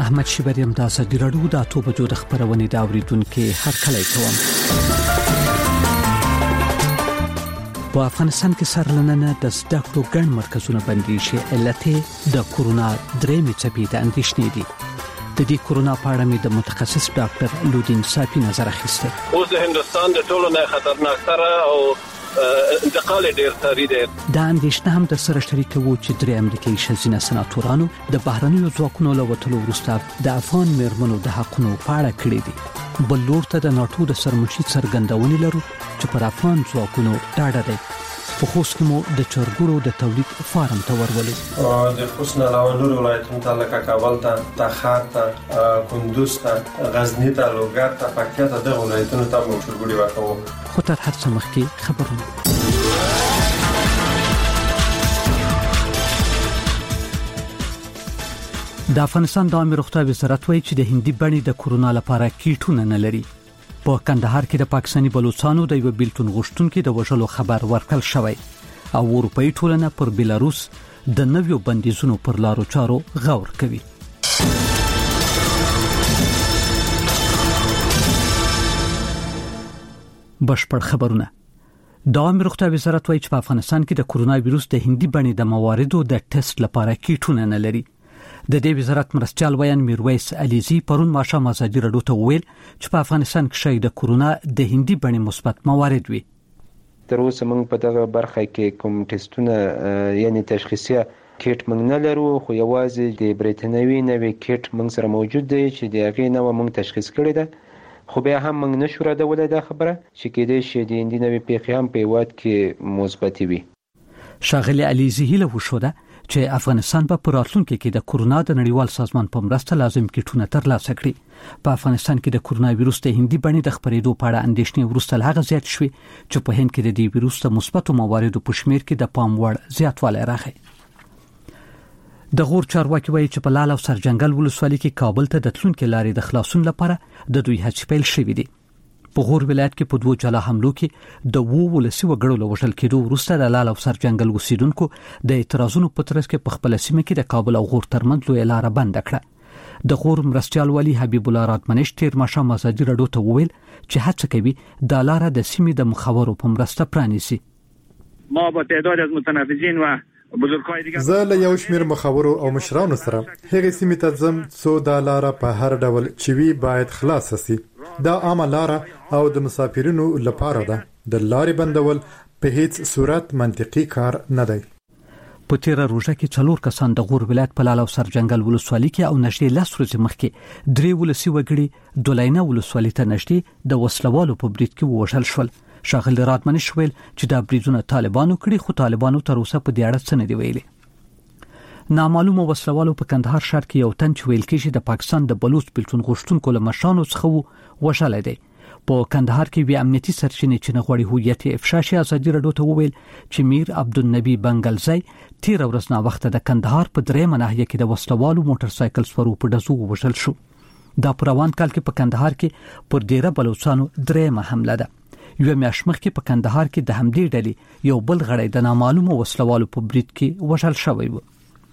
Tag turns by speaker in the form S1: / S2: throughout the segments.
S1: احمد شیبریم د ازادي راډیو د اتو بجو د خبرونې دا اوریدونکو هر کله کوم. په افغانستان کې سرلننه د زدهکړو ګڼ مرکزونه بندي شي علت د کورونا درېمې څپې د اندېښنې دي. د دې کورونا په اړه مې د متخصص ډاکټر لودین صافي نظر اخیسته.
S2: اوس د هندستان د ټولو نه خطرناکتره او انتقال ډیر سری دی.
S1: دا اندېښنه هم د سره شریکه وو چې درې امریکایي ښځینه سناتورانو د بهرنیو ځواکونو له وټلو وروسته د افغان میرمنو د حقونو په اړه کړې دي. بل لور ته د ناټو د سرمشي څرګندونې لرو چې پر افغان ځواکونو ډاډه دی. په خوست کې مو د چرګورو د تولید فارم ته ورولو.
S3: د خوست نه علاوه نور ولایتونو ته لکه کابل ته، تخار ته، کندوز ته، غزنی ته، لوګر ته، پکتیا ته د ولایتونو ته مو چرګوري ورکوو.
S1: خو تر هر څه مخکې خبرونه. د افغانستان د عامه روغتیا وزارت وایي چې د هندي بڼې د کورونا لپاره کیټونه نه لري. په کندهار کې د پاکستاني بلوچستانو د یو بیلتون غوښتونکو د وژلو خبر ورکړل شوی او اروپאי ټولنه پر بیلاروس د نویو بندیزونو پر لارو چارو غور کوي. بشپړ خبرونه. د عامه روغتیا وزارت وایي چې په افغانستان کې د کورونا وایروس د هندي بڼې د مواردو د ټیسټ لپاره کیټونه نه لري. د دې وزارت مرستيال ویان میرویس علیزی پرون ماښام ازادي راډیو ته ویل چې په افغانستان کې شاید د کورونا د هندي بڼې مثبت موارد وي.
S4: تر اوسه موږ په دغه برخه کې کوم ټیسټونه یعنی تشخیصیه کیټ موږ نه لرو، خو یوازې د بریټانوي نوې کیټ موږ سره موجود دی چې د هغې نوې موږ تشخیص کړی ده. خو بیا هم موږ نشو ردولای دا خبره چې کېدای شي د هندي نوې پیښې هم په هیواد کې مثبت وي.
S1: شاغلی علیزی هیله وشوده چې افغانستان په راتلونکي کې د کورونا د نړیوال سازمان په مرسته لازم کیټونه ترلاسه کړي. په افغانستان کې د کورونا وایروس د هندي بڼې د خپرېدو په اړه اندېښنې وروسته هغه زیات شوې چې په هند کې د دې وایروس د مثبتو مواردو په شمیر کې د پام وړ زیاتوالی راغی. د غور چارواکي وایي چې په لال او سرجنګل ولسوالۍ کې کابل ته د تلونکو لارې د خلاصون لپاره د دوی هڅې پیل شوې دي. په غور ولایت کې په 2 جلا حملو کې د ولسی وګړو له وژل کېدو وروسته د لال او سرجنګل اوسیدونکو د اعتراضونو په ترڅ کې په خپل سیمه کې د کابل او غور ترمنځ لوی لار بند کړه. د غور مرستيال والی حبیب الله رادمنش تیر ماښام ازادي راډیو ته وویل چې هڅه کوي د لار د سیمې د مخاورو په مرسته پرانیسي.
S5: ما با تعداد از متنفذین و
S6: زه له یو شمیر مخاورو او مشرانو سره هغه سیمې ته ځم څو دا لار په هر ډول چوي باید خلاص شي. دا عامه لار او د مسافرینو لپاره ده. د لارې بندول په هیڅ صورت منطقي کار نه دی.
S1: په تیر روزه کې 4 کسان د غور ولایت په لال او سرجنګل ولسوالۍ کې او نږدې 10 ورځې مخکې 3 ولسی وګړي دولینه ولسوالۍ ته نږدې د وسلوالو په برید کې وژل شول. شاغل رادمنش ویل چې دا بریدونه طالبانو کړي، خو طالبانو تر اوسه په دې اړه څه نه دی ویلي. نامعلومه وسلوالو په کندهار ښار کې یو تن چې ویل کېږي د پاکستان د بلوچ بیلتون غوښتونکو له مشرانو څخه وژل دی. په کندهار کې وی امنیتي سرچینې چې نه غوړي هویت افشا شي ازادي راډیو ته وویل چې میر عبدالنبی بنگلزی تیر ورځ نه وخت د کندهار په درېمه ناحیه کې د وسلوالو موټر سایکل سپرو په دزو وژل شو. دا په روان کال کې په کندهار کې پر ډیره بلوچستانو درېمه حمله ده. یو میاشت مخکې په کندهار کې د همدې ډلې یو بل غړی د نامعلومه وسلوالو په برید کې وژل شوی و.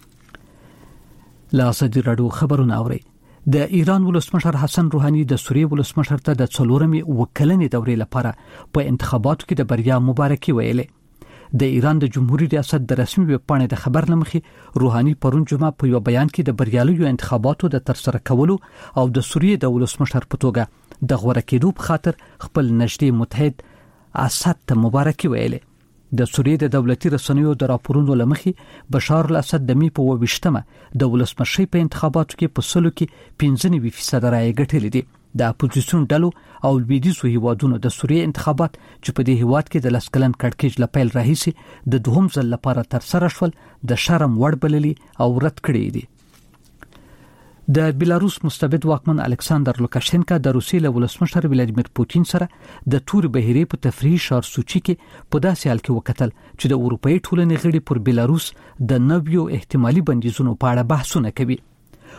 S1: لا ازادي راډیو خبرونه اوري. د ایران ولسمشر حسن روحاني د سوریې ولسمشر ته د 4مې وکلنې دورې لپاره په انتخاباتو کې د بریا مبارکي ویلې. د ایران د جمهوریت ریاست د رسمي ویب پاڼې د خبر لمخې روحاني پرون جمعه په یو بیان کې د بریالیو انتخاباتو د ترسره کولو او د سوریې د ولسمشر په توګه د غوړه کېدو په خاطر خپل نږدې متحد اسد ته مبارکي ویلې. د سوریې د دولتي رسنیو د راپورونو لمخې بشار الاسد د می په 22مه د ولسمشي په انتخاباتو کې په سلو کې 95% رایې ګټلې دي. د اپوزیسیون ډلو او لویدیځو هیوادونو د سوریې انتخابات چې په دې هیواد کې د لسکلن کړکېچ لپاره راهیسي د دوهم ځل لپاره ترسره شول د شرم وړ بللي او رد کړي دي. د بیلاروس مستبد واکمن الکساندر لوکاشنکا د روسیې له ولسمشر ولادیمیر پوتین سره د تور بهیرې په تفریحي ښار سوچي کې په داسې حال کې وکتل چې د اروپאי ټولنې غړي پر بیلاروس د نویو احتمالي بندیزونو په اړه بحثونه کوي.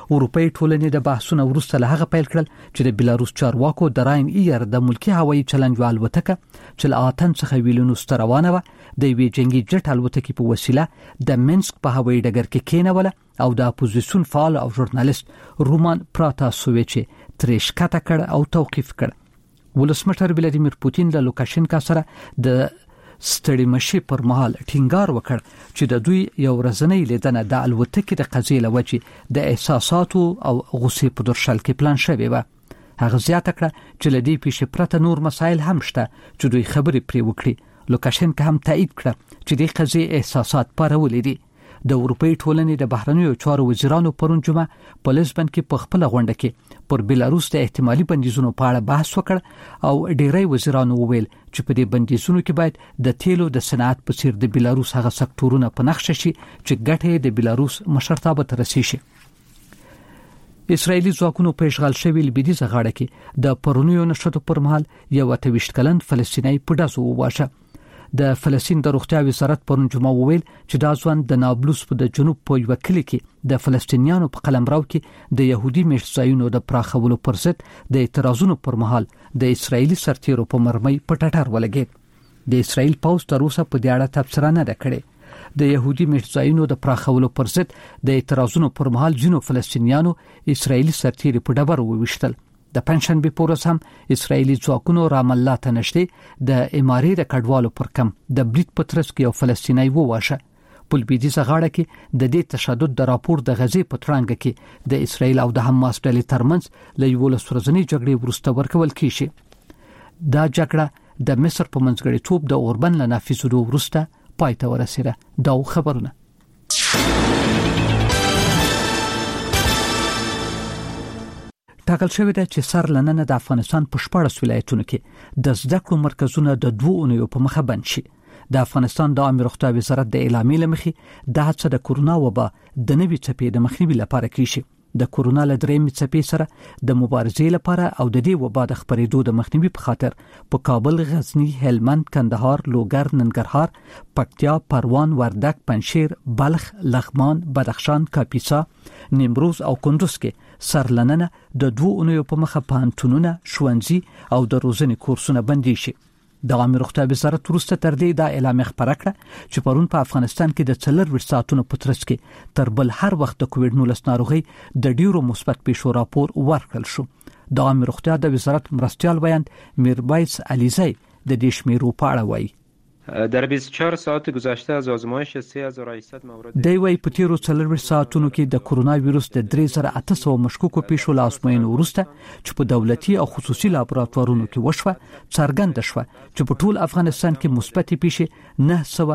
S1: اروپאי ټولنې د بحثونو وروسته له هغه پیل کړل چې د بلاروس چارواکو د راین ایر د ملکی هوایي چلنج الوتکه چې له آتن څخه ویلونوس ته روانه و د وی جنگي جټ الوتکې په وسیله د منسک په هوایي ډګر کې کېنوله او د اپوزیسیون فعال او ژورنالیست رومان پراتاسوویچ ترې ښکته کړ او توقیف کړ. ولسمشر ولادیمیر پوتین له لوکاشنکا سره د ستړي مشي پر مهال ټینګار وکړ چې د دوی یو ورځنی لیدنه د الوتکې د قضیې لوجې د احساساتو او غصې په درشل کې پلان شوی و. هغه زیاته کړه چې لدی پیښې پرته نور مسایل هم شته چې دوی خبرې پرې وکړي. لوکاشنکا هم تایید کړه چې د قضیې احساسات پارولې دي. د اروپאי ټولنې د بهرنیو چارو وزیرانو پرون جمعه په لزبن کې په خپل غونډه کې پر بلاروس د احتمالي بندیزونو په اړه بحث وکړ او ډیری وزیرانو وویل چې په دې بندیزونو کې باید د تیلو د صنعت په څیر د بلاروس هغه سکتورونه په نښه شي چې ګټه د بلاروس مشرتابه ته رسیږي. اسرایلی ځواکونو په اشغال شوی لویدیځه غاړه کې د پرونیو نشټو پر مهال یو 28 کلن فلسطینی په داسو وواشه. د فلسطین د روغتیا وزارت پرون جمعه وویل چې دا ځوان د نابلس په د جنوب په یو کلی کې د فلسطینیانو په قلمرو کې د يهودي میشتځایونو د پراخولو پر ضد د اعتراضونو پر مهال د اسرایلی سرتیرو په مرمۍ په ټټر ولګید. د اسرایل پوز تر اوسه په دې اړه تبصره نه ده کړې. د يهودي میشتځایونو د پراخولو پر ضد د اعتراضونو پر مهال جنو فلسطینیانو اسرایلی سرتیري په ډبر وويشتل. د پنځشنبه پورس هم اسرایلی ځواکونو رام الله ته نشته د امارې د کډوالو پر کم د بریټ پترس کې یو فلسطینی وواشه. په لویدیځه غاړه کې د دې تشدد د راپور د غزې په ترانګ کې د اسرایل او د حماس ډلې ترمنځ له یو لسورځنی جګړې وروسته ورکول کیږي. دا جګړه د مصر په منځګړیتوب د اوربن له نافذولو وروسته پای ته ورسېده. دا خبرونه ټاکل شوی دی چې سر لننه د افغانستان په 14 ولایتونو کې د زده کړو مرکزونه د 2 اونیو په مخه بند شي. د افغانستان د عامه روغتیا وزارت د اعلامیې لمخې د هڅه د کورونا وبا د نوي څپې د مخنیوي لپاره کیږي. د کورونا له درېمې څپې سره د مبارزې لپاره او د دې وبا د خپرېدو د مخنیوي په خاطر په کابل، غزنی، هلمند، کندهار، لوګر، ننګرهار، پکتیا، پروان، وردګ، پنجشیر، بلخ، لغمان، بدخشان، کاپیسا، نیمروز او کندوز کې سرلننه د 2 اونیو په مخه پانتونونه، ښوونځي او د روزنې کورسونه بندي شي. د عامه روغتیا وزارت وروسته تر دې د اعلامیه خبره کړه چې پرون په افغانستان کې د 4 ساعتونو په ترڅ کې تر بل هر وخت د کووډ-19 ناروغي د ډیرو مثبت پیښو راپور ورکړل شو. د عامه روغتیا د وزارت مرستيال ویاند میربایس علیزی د دې شمیرو په اړه وایي.
S4: در 24 ساعت گذشته از آزمایش 3800 مورد
S1: دی وی په تیرو 4 ساعتونو کې د کورونا وایروس د 3800 مشکوکو پیښو له ازموینې وروسته چې په دولتي او خصوصي لابراتوارونو کې وشوه څرګند شوه چې په ټول افغانستان کې مثبت پیښې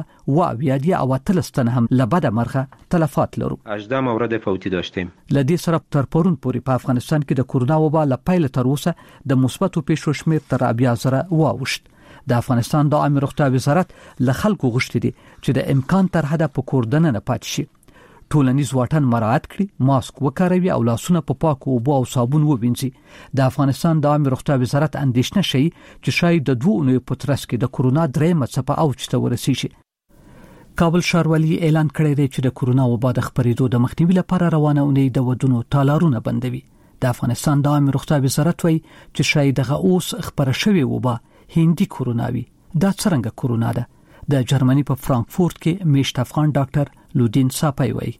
S1: 900 او 13 هم لبد مرغه تلفات لرو.
S4: 18 مورد فوتی داشتیم.
S1: لدی سره تر پرون پورې په افغانستان کې د کورونا وبا له پیل تر اوسه د مثبتو پیښو شمیر تر 10000 واوښت. د افغانستان د عامه روغتیا وزارت له خلکو غوښتي دي چې د امکان تر حده په کور دننه پاتې شي، ټولنیز واټن مراعات کړي، ماسک وکاروي او لاسونه په پاکو اوبو او صابون ووینځي. د افغانستان د عامه روغتیا وزارت اندېښنه شي چې شاید د 2 اونیو په ترڅ کې د کورونا درېمه څپه اوج ته ورسیږي. کابل ښاروالي اعلان کړی دی چې د کورونا وبا د خپرېدو د مخنیوي لپاره روانه اونۍ د ودونو تالارونه بندوي. د افغانستان د عامه روغتیا وزارت وایي چې شاید دغه اوس خبره شوی وبا هندي کوروناوي. دا څنګه کورونا ده؟ د جرمني په فرانکفورت کې میشت افغان ډاکټر لودین صاپي وایي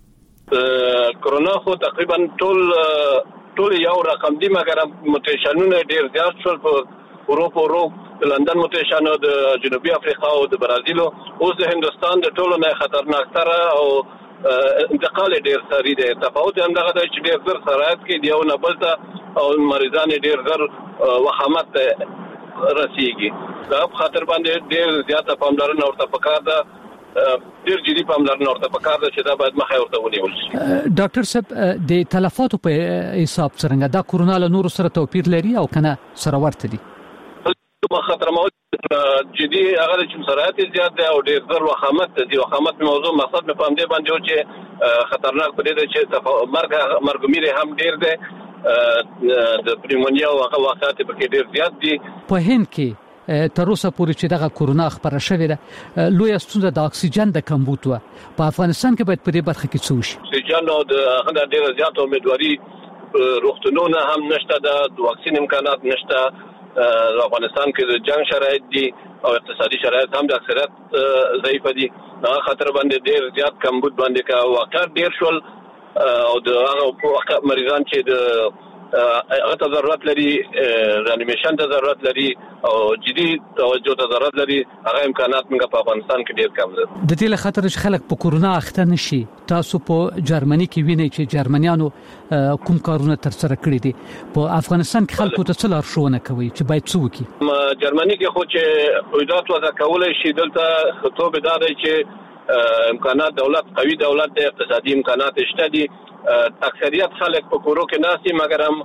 S2: کورونا خو تقریبا ټول یو رقم دي، مګر موټیشنونه ډیر زیات شول په اروپا، لندن موټیشن د جنوبي افریقا او د برازیل، اوس د هندستان د ټولو نه خطرناک تر او انتقال ډیر سری دی. تفاوت هم دغه دی چې ډیر زر سرایت کې دی او نه بلته او مریضان ډیر زر وخامت رسیږي. دا په خاطر باندې ډیر زیاته پاملرنه ورته پکار ده، ډیر جدي پاملرنه ورته پکار ده چې دا باید مخه ورته ونیول شي.
S1: ډاکټر صاحب د تلفاتو په حساب څنګه دا کورونا له نور سره توپیر لري او کنه سره ورته دي؟
S2: په خطر موجود جدي هغه چې سرعت زیات دی او ډیر زر وخامت دی. وخامت موضوع مقصد په پام دی باندې چې خطرناک پدې ده چې مرګ میر هم ډیر دی، د پریمونیا او هغه واقعات په کې ډیر زیات دي.
S1: په هند کې تر اوسه پورې چې دغه کورونا خبره شوې ده لوی ستونزه د اکسیجن د کمبود و په افغانستان کې باید په دې برخه کې څه وشي.
S2: اکسیجن او د ډېر زیات امیدواري روغتونونه هم نشته، د واکسین امکانات نشته، افغانستان کې د جنگ شرایط دي او اقتصادي شرایط هم د اکثریت ضعیف دي. هغه خطر باندې ډېر زیات کمبود باندې کا واقع ډېر شول او د هغه مریضان چې د هغه ته ضرورت لري، رانیمیشن ته ضرورت لري او جدي توجه ته ضرورت لري، هغه امکانات موږ په افغانستان کې ډېر کم دي.
S1: د دې له خطر چې خلک په کورونا اخته نشي، تاسو په جرمني کې وینئ چې جرمنیانو کوم کارونه تر سره کړی دي، په افغانستان کې خلکو ته څه لارښوونه کوي چې باید څه وکړي؟
S2: جرمني کې خو چې قیودات وضع کولای شي، دلته خطوب دا دی چې امکانات دولت قوي دولت د اقتصادي امکانات شته دي. اکثریت خلک په کورو کې ناسي، مګر هم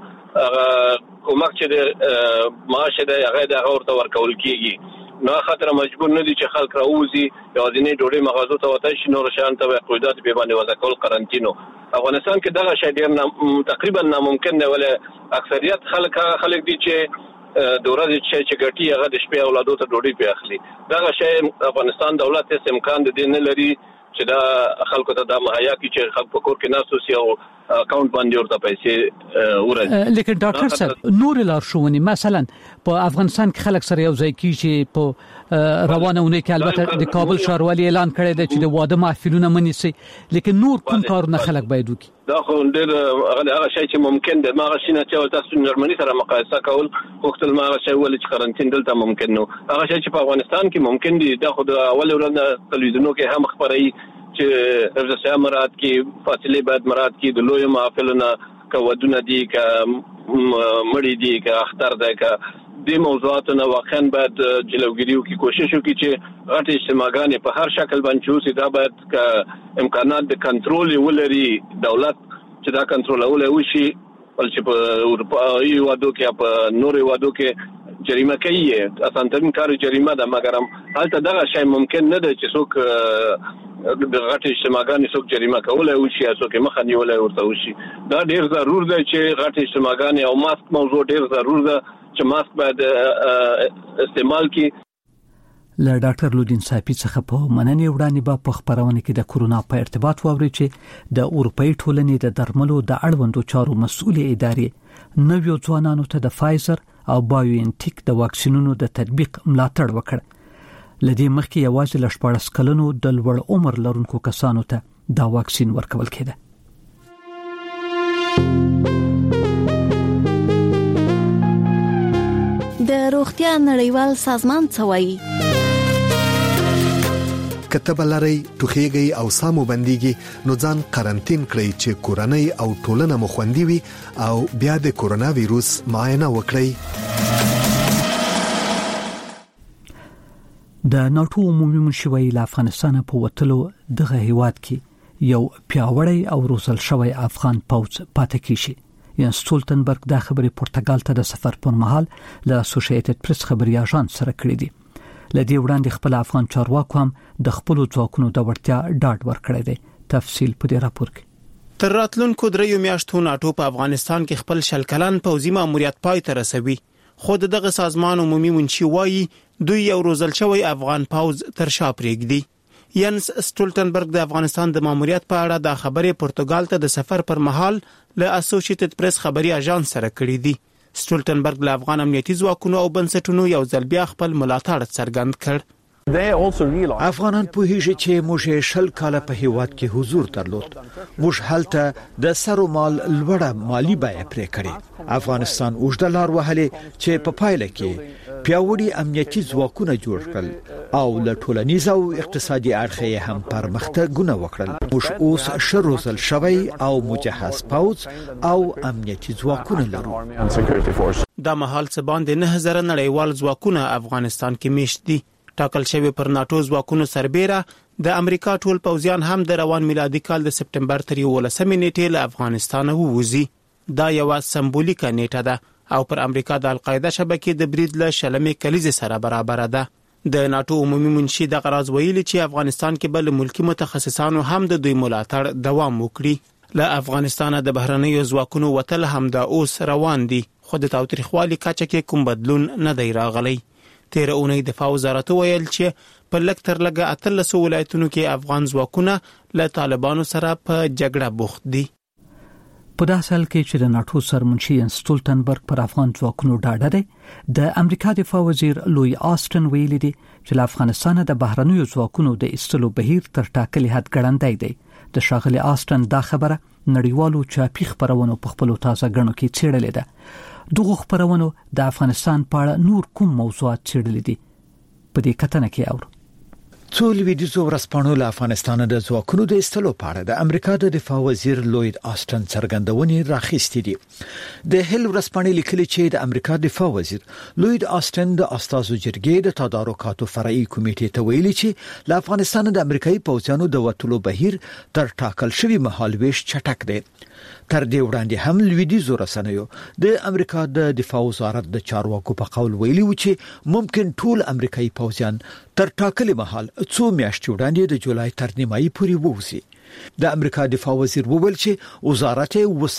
S2: کومک چې د معاش د هغه د ورته ورکول کیږي، نو خاطر مجبور نه دي چې خلک راوځي یا ځینې ډوډۍ مغازو ته وته شي، نور شان ته قیودات به باندې وضع کول قرنټینو. افغانستان کې دغه شی ډیر تقریبا ناممکن دی، ولې اکثریت خلک دي چې د ورځې چې ګټي هغه د شپې اولادو ته ډوډۍ په اخلي. دغه شی افغانستان دولت هیڅ امکان د دې نه لري چې دا خلکو ته د مهیا کی چې خلک په کور کې ناسو سی او اکاونټ باندې ورته پیسې ورځي.
S1: لیکن ډاکټر صاحب نور لارښوونې مثلا په افغانستان کې خلک سره یو ځای کیږي، په روانه ونه کې البته د کابل ښاروالي اعلان کړی دی چې د واده محفلونه منیسي، لیکن نور کوم کارونه خلک باید وکړي؟
S2: دا خو ډېر هغه شی چې ممکن دی، ما غشینه چې تاسو جرمني سره مقایسه کول وختل ما غشي ول چې قرنټین دلته ممکن نو، هغه شی چې په افغانستان کې ممکن دی. دا خو د اول ورځ تلویزیونو کې هم خبري چې حفظ الصحه مراد کې فاصله باید مراد کې د لوی محفلونه کودونه دي کا مړی دي کا اختر ده کا د موضوعاتو واقعا باید جلوګیری وکړي، کوشش وکړي چې غټ اجتماعګانې په هر شکل باندې وشي. دا باید کا امکانات د کنټرول ولري دولت چې دا کنټرول وشي، چې په اروپایي وادو کې په نوري وادو کې جریمه کوي، اسانترین کار جریمه ده، مګر هم هلته دغه شی ممکن نه ده چې څوک د غټ اجتماعګانې څوک جریمه کولای وشي یا څوک مخه نیولای ورته وشي. دا ډیر ضرور دی چې غټ اجتماعګانې او ماسک موضوع ډیر ضرور ده چې ماسک باید استعمال کی.
S1: له ډاکټر لودین صاحب څخه په مننې وړاندې په خبرونه کې د کورونا په ارتباط واوري چې د اروپאי ټولنې د درملو د اړوندو چارو مسؤل ادارې نویو ځوانانو ته د فایزر او بایوانټیک د واکسینونو د تطبیق ملاتړ وکړ. لدې مخکې یوازې ل 14 کلونو د لوړ عمر لرونکو کسانو ته دا واکسین ورکول کېده.
S7: د روغتیا نړیوال سازمان څه وایي؟
S8: کتب لري ټوخیږي او سامو بنديږي نو ځان قرنټین کړئ چې کورنۍ او ټولنه مو خوندي وي او بیا د کورونا وایروس معاینه وکړئ. د ناتو عمومي منشي له افغانستان په وتلو دغه هیواد کې یو پیاوړی او روزل شوی افغان پوځ پاتې کیږي. یان سټولتنبرګ دا خبرې پرتګال ته د سفر پر مهال له اسوسییټډ پریس خبري اژانس سره کړې دي. لدی وړاندې خپل افغان چارواکو هم د خپل ځواکونو د وړتیا ډاډ ورکړی دی. تفصیل په دې راپور کې.
S9: تر راتلونکو 3 میاشتو ناتو په افغانستان کې خپل شل کلن پوځي ماموریت پای ته رسوي. خود دغه سازمان عمومي منشي وایي دوی یو روزل شوی افغان پوځ تر شا پرېږدي. ینس سټولتنبرګ د افغانستان د ماموریت په اړه د خبرې پرتګال ته د سفر پر مهال له اسوسییټډ پریس خبري اژانس سره کړې دي. سټولتنبرګ له افغان امنیتي ځواکونو او بنسټونو یو ځل بیا خپل ملاتړ څرګند کړ.
S10: افغانان په هیڅ چې موږ شل کاله په هیواد کې حضور درلود، موږ هلته د سرو مال لوړه مالی بیه پرې کړې. افغانستان اوږده لار وهلې چې په پایله کې پیاوړي امنیتي ځواکونه جوړ کړل او له ټولنیز او اقتصادي اړخه هم پرمختګونه وکړل. موږ اوس شروزل شوی او مجهز پوځ او امنیتي ځواکونه لرو.
S9: دا مهال څه باندې 9000 نړیوال ځواکونه افغانستان کې میشت دي. ټاکل شوی پر ناتو ځواکونو سربېره د امریکا ټول پوځیان هم د روان میلادي کال د سپټمبر تر 11 نیټې له افغانستان ووځي. دا یو سمبولیکه نیټه ده او پر امریکا د القاعده شبکې د برید له شلمې کلیزې سره برابر ده. د ناتو عمومي منشي د غراض ویلي چې افغانستان کې بل ملکی متخصصانو هم د دوی ملاتړ دوام وکړي. له افغانستان د بهرنیو ځواکونو وتل هم د اوس روان دي، خو د تاوتریخوالي کچه کې کوم بدلون نه دی راغلی. تیر اونۍ دفاع وزارت ویل چې په لږ تر لږه 13 ولایتونو کې افغان ځواکونه له طالبانو سره په جګړه بوخت دي.
S1: په داسې حال کې چې د ناتو سرمنشي ستولتنبرګ پر افغان ځواکونو ډاډه دی، د امریکا دفاع وزیر لوی آسټن ویلي دی چې له افغانستان د بهرنیو ځواکونو د ایستلو بهیر تر ټاکلي حد ګړندی دی. د ښاغلي آسټن دا خبره نړیوالو چاپی خبرونو په خپل تازه غنو کې څېړلې ده. دغه خبرونو د افغانستان په اړه نور کوم موضوعات څېړلې دي په دې کتنه کې اورو.
S10: څو لویدیځو ورځپاڼو له افغانستان د ځواکونو د ایستلو په اړه د امریکا د دفاع وزیر لوید آسټن څرګندونې راخیستې دي. د هیل ورځپاڼې لیکلي چې د امریکا دفاع وزیر لوید آسټن د استازو جرګې د تدارکاتو فرعي کمیټې ته ویلي چې له افغانستان د امریکایي پوځیانو د وټلو بهیر تر ټاکل شوی مهالويش چټک دی. تر دې وړاندې هم لویدیځو رسنیو د امریکا د دفاع وزارت د چارواکو په قول ویلي و چې ممکن ټول امریکایي پوځیان تر ټاکلي مهال څو میاشتې وړاندې د جولای تر نیمایي پورې ووځي. د امریکا دفاع وزیر وویل چې وزارت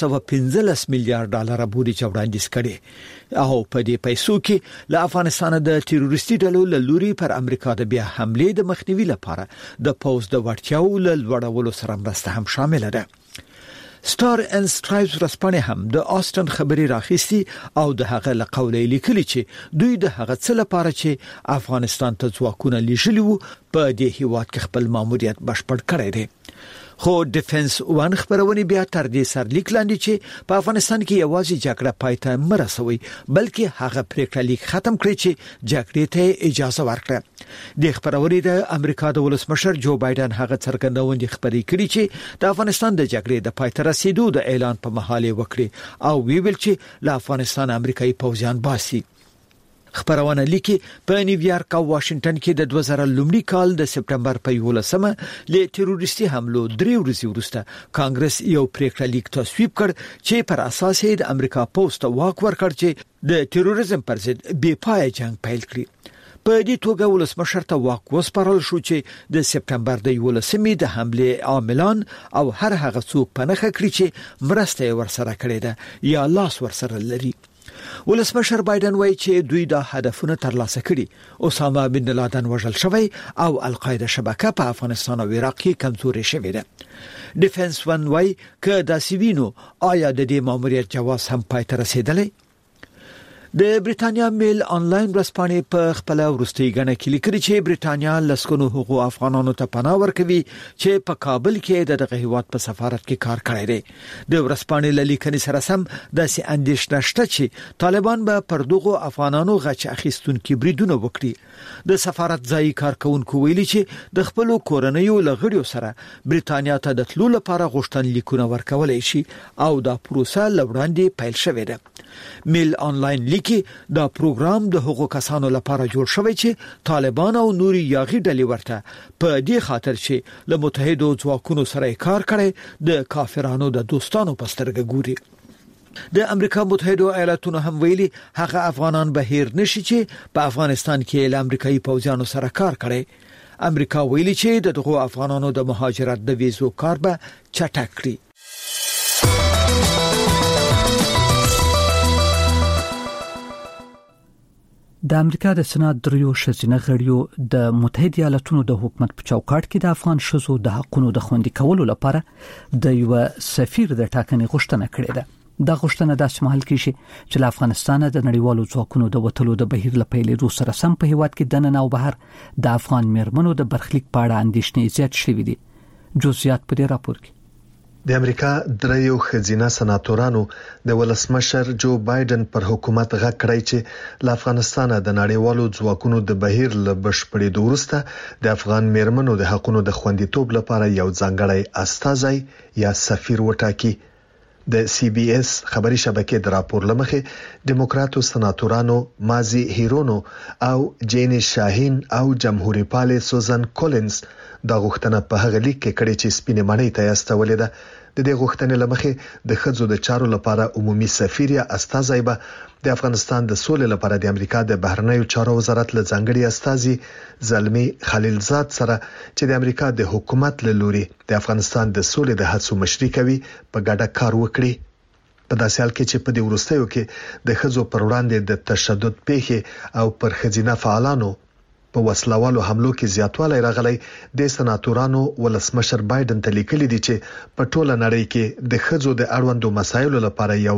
S10: 215 میلیارډ ډالر بودیجه وړاندیز کړي او په دې پیسو کې له افغانستان د تروریستي ډلو له لوري پر امریکا د بیا حمله د مخنیوي لپاره د پوځ د وړتیاو له لوړولو سره مرسته هم شامل ده. ستار اند سټرایپز رسپانې هم د آسټن خبري راخيستي او د هغه له قولې لیکلي چې دوی د هغه څه لپاره چې افغانستان ته ځواکونه لیږلي وو په دې هیواد کې خپل ماموریت بشپړ کړی دی. خو ډیفنس وان خبرونه بیا تر دې سرلیک لاندې چې په افغانستان کې یوازې جګړه پایته مرسوي بلکې هغه پریکړه لیک ختم کړی چې جګړې ته اجازه ورکړه. د خبروري د امریکا د ولسمشر جو بایدن هغه څرګندونه خبري کړې چې د افغانستان د جګړې د پایته رسیدو د اعلان په محاله وکړي او ویل چې له افغانستان امریکایي پوځیان باسي. خبرونه لیکي په نیویارک او واشنگټن کې د 2000 لومړي کال د سپټمبر په 11مه له تروریستي حملو 3 ورځې وروسته کانګرس یو پریکړه لیک تصویب کړ چې پر اساس یې د امریکا پوسټ واک ورکړ چې د تروریزم پر ضد بې پای جنگ پیل کړي. په دې توګه ولسمشر ته واک وسپارل شو چې د سپټمبر د 11مې د حمله عاملان او هر هغه څوک په نخښه کړی چې مرسته ورسره کړې ده یا لاس ورسره لري. ولسمشر بایدن وایي چې دوی دا هدفونه ترلاسه کړي. اسامه بن لادن وژل شوی او القاعده شبکه په افغانستان او عراق کې کمزوري شوې ده. ډیفنس ون وایي چې د سیوینو آیا د دې ماموریت جواز هم پای ته رسیدلی؟ د بریتانیا میل آنلاین ورځپاڼې په خپل ورستي غنه کې لیکلي چې بریتانیا لسکونو حقوق افغانانو ته پناه ورکوي چې په کابل کې دغه هیواد په سفارت کې کار کړی دی. د ورځپاڼې لیکنې سره سم د سي اندیشنه شته چې طالبان به پر دغه افغانانو غچ اخیستونکو بریدونه وکړي. د سفارت ځای کارکونکو ویلي چې د خپل کورنیو لغړیو سره بریتانیا ته د تلو لپاره غوښتنلیکونه ورکولای شي او دا پروسه لوړاندې پیل شوې ده. میل آنلاین لیکي دا پروګرام د حقوق کسانو لپاره جوړ شوی چې طالبان او نوري یاغي ډلې ورته په دې خاطر چې له متحدو ځواکونو سره کار کړي د کافرانو د دوستانو په سترګه ګوري. د امریکا متحده ایالاتونو هم ویلي هغه افغانان به هیر نشي چې په افغانستان کې له امریکایي پوځیانو سره کار کړي. امریکا ویلي چې دغه افغانانو د مهاجرت د ویزو کار به چټک کړي.
S1: د امریکا د سنات دریو شزینه غړیو د متحده ایالاتونو د حکومت په چوکاټ کې د افغان شزو د حقوقو د خوندي کولو لپاره د یو سفیر د ټاکنې غوښتنه کړې ده. دا غوښتنه د شمال کې چې له افغانستان د نړیوالو ځواکونو د وټلو د بهیر لپاره روس سره سم په هیواد کې دننه او بهر د افغان میرمنو د برخلیک په اړه اندېښنې زیات شوې دي. جزئیات په دې راپور کې
S11: د امریکا دریو خزینه سناتورانو د ولسمشر جو بایدن پر حکومت غږ کړی چې له افغانستان د نړیوالو ځواکونو د بهیر له بشپړېدو وروسته د افغان میرمنو د حقوقو د خوندیتوب لپاره یو ځانګړی استازی یا سفیر وټاکي. د سی بي اس خبري شبکې د راپور لمخې دیموکراتو سناتورانو مازی هیرونو او جینی شاهین او جمهوریت پال سوزن کولینز دا غوښتنه په هغه لیک کې کړې چې سپینې ماڼۍ ته استولې ده. د دې غوښتنې لمخې د خځو د چارو لپاره عمومي سفیر یا استازی به د افغانستان د سولې لپاره د امریکا د بهرنیو چارو وزارت له ځانګړي استازي زلمی خلیلزاد سره چې د امریکا د حکومت له لوري د افغانستان د سولې د هڅو مشري کوي په ګډه کار وکړي. په داسې حال کې چې په دې وروستیو کې د ښځو پر وړاندې د تشدد پیښې او پر ښځینه فعالانو په وسلوالو حملو کې زیاتوالی راغلی، د سناتورانو ولسمشر بایدن ته لیکلي دي چې په ټوله نړۍ کې د ښځو د اړوندو مسایلو لپاره یو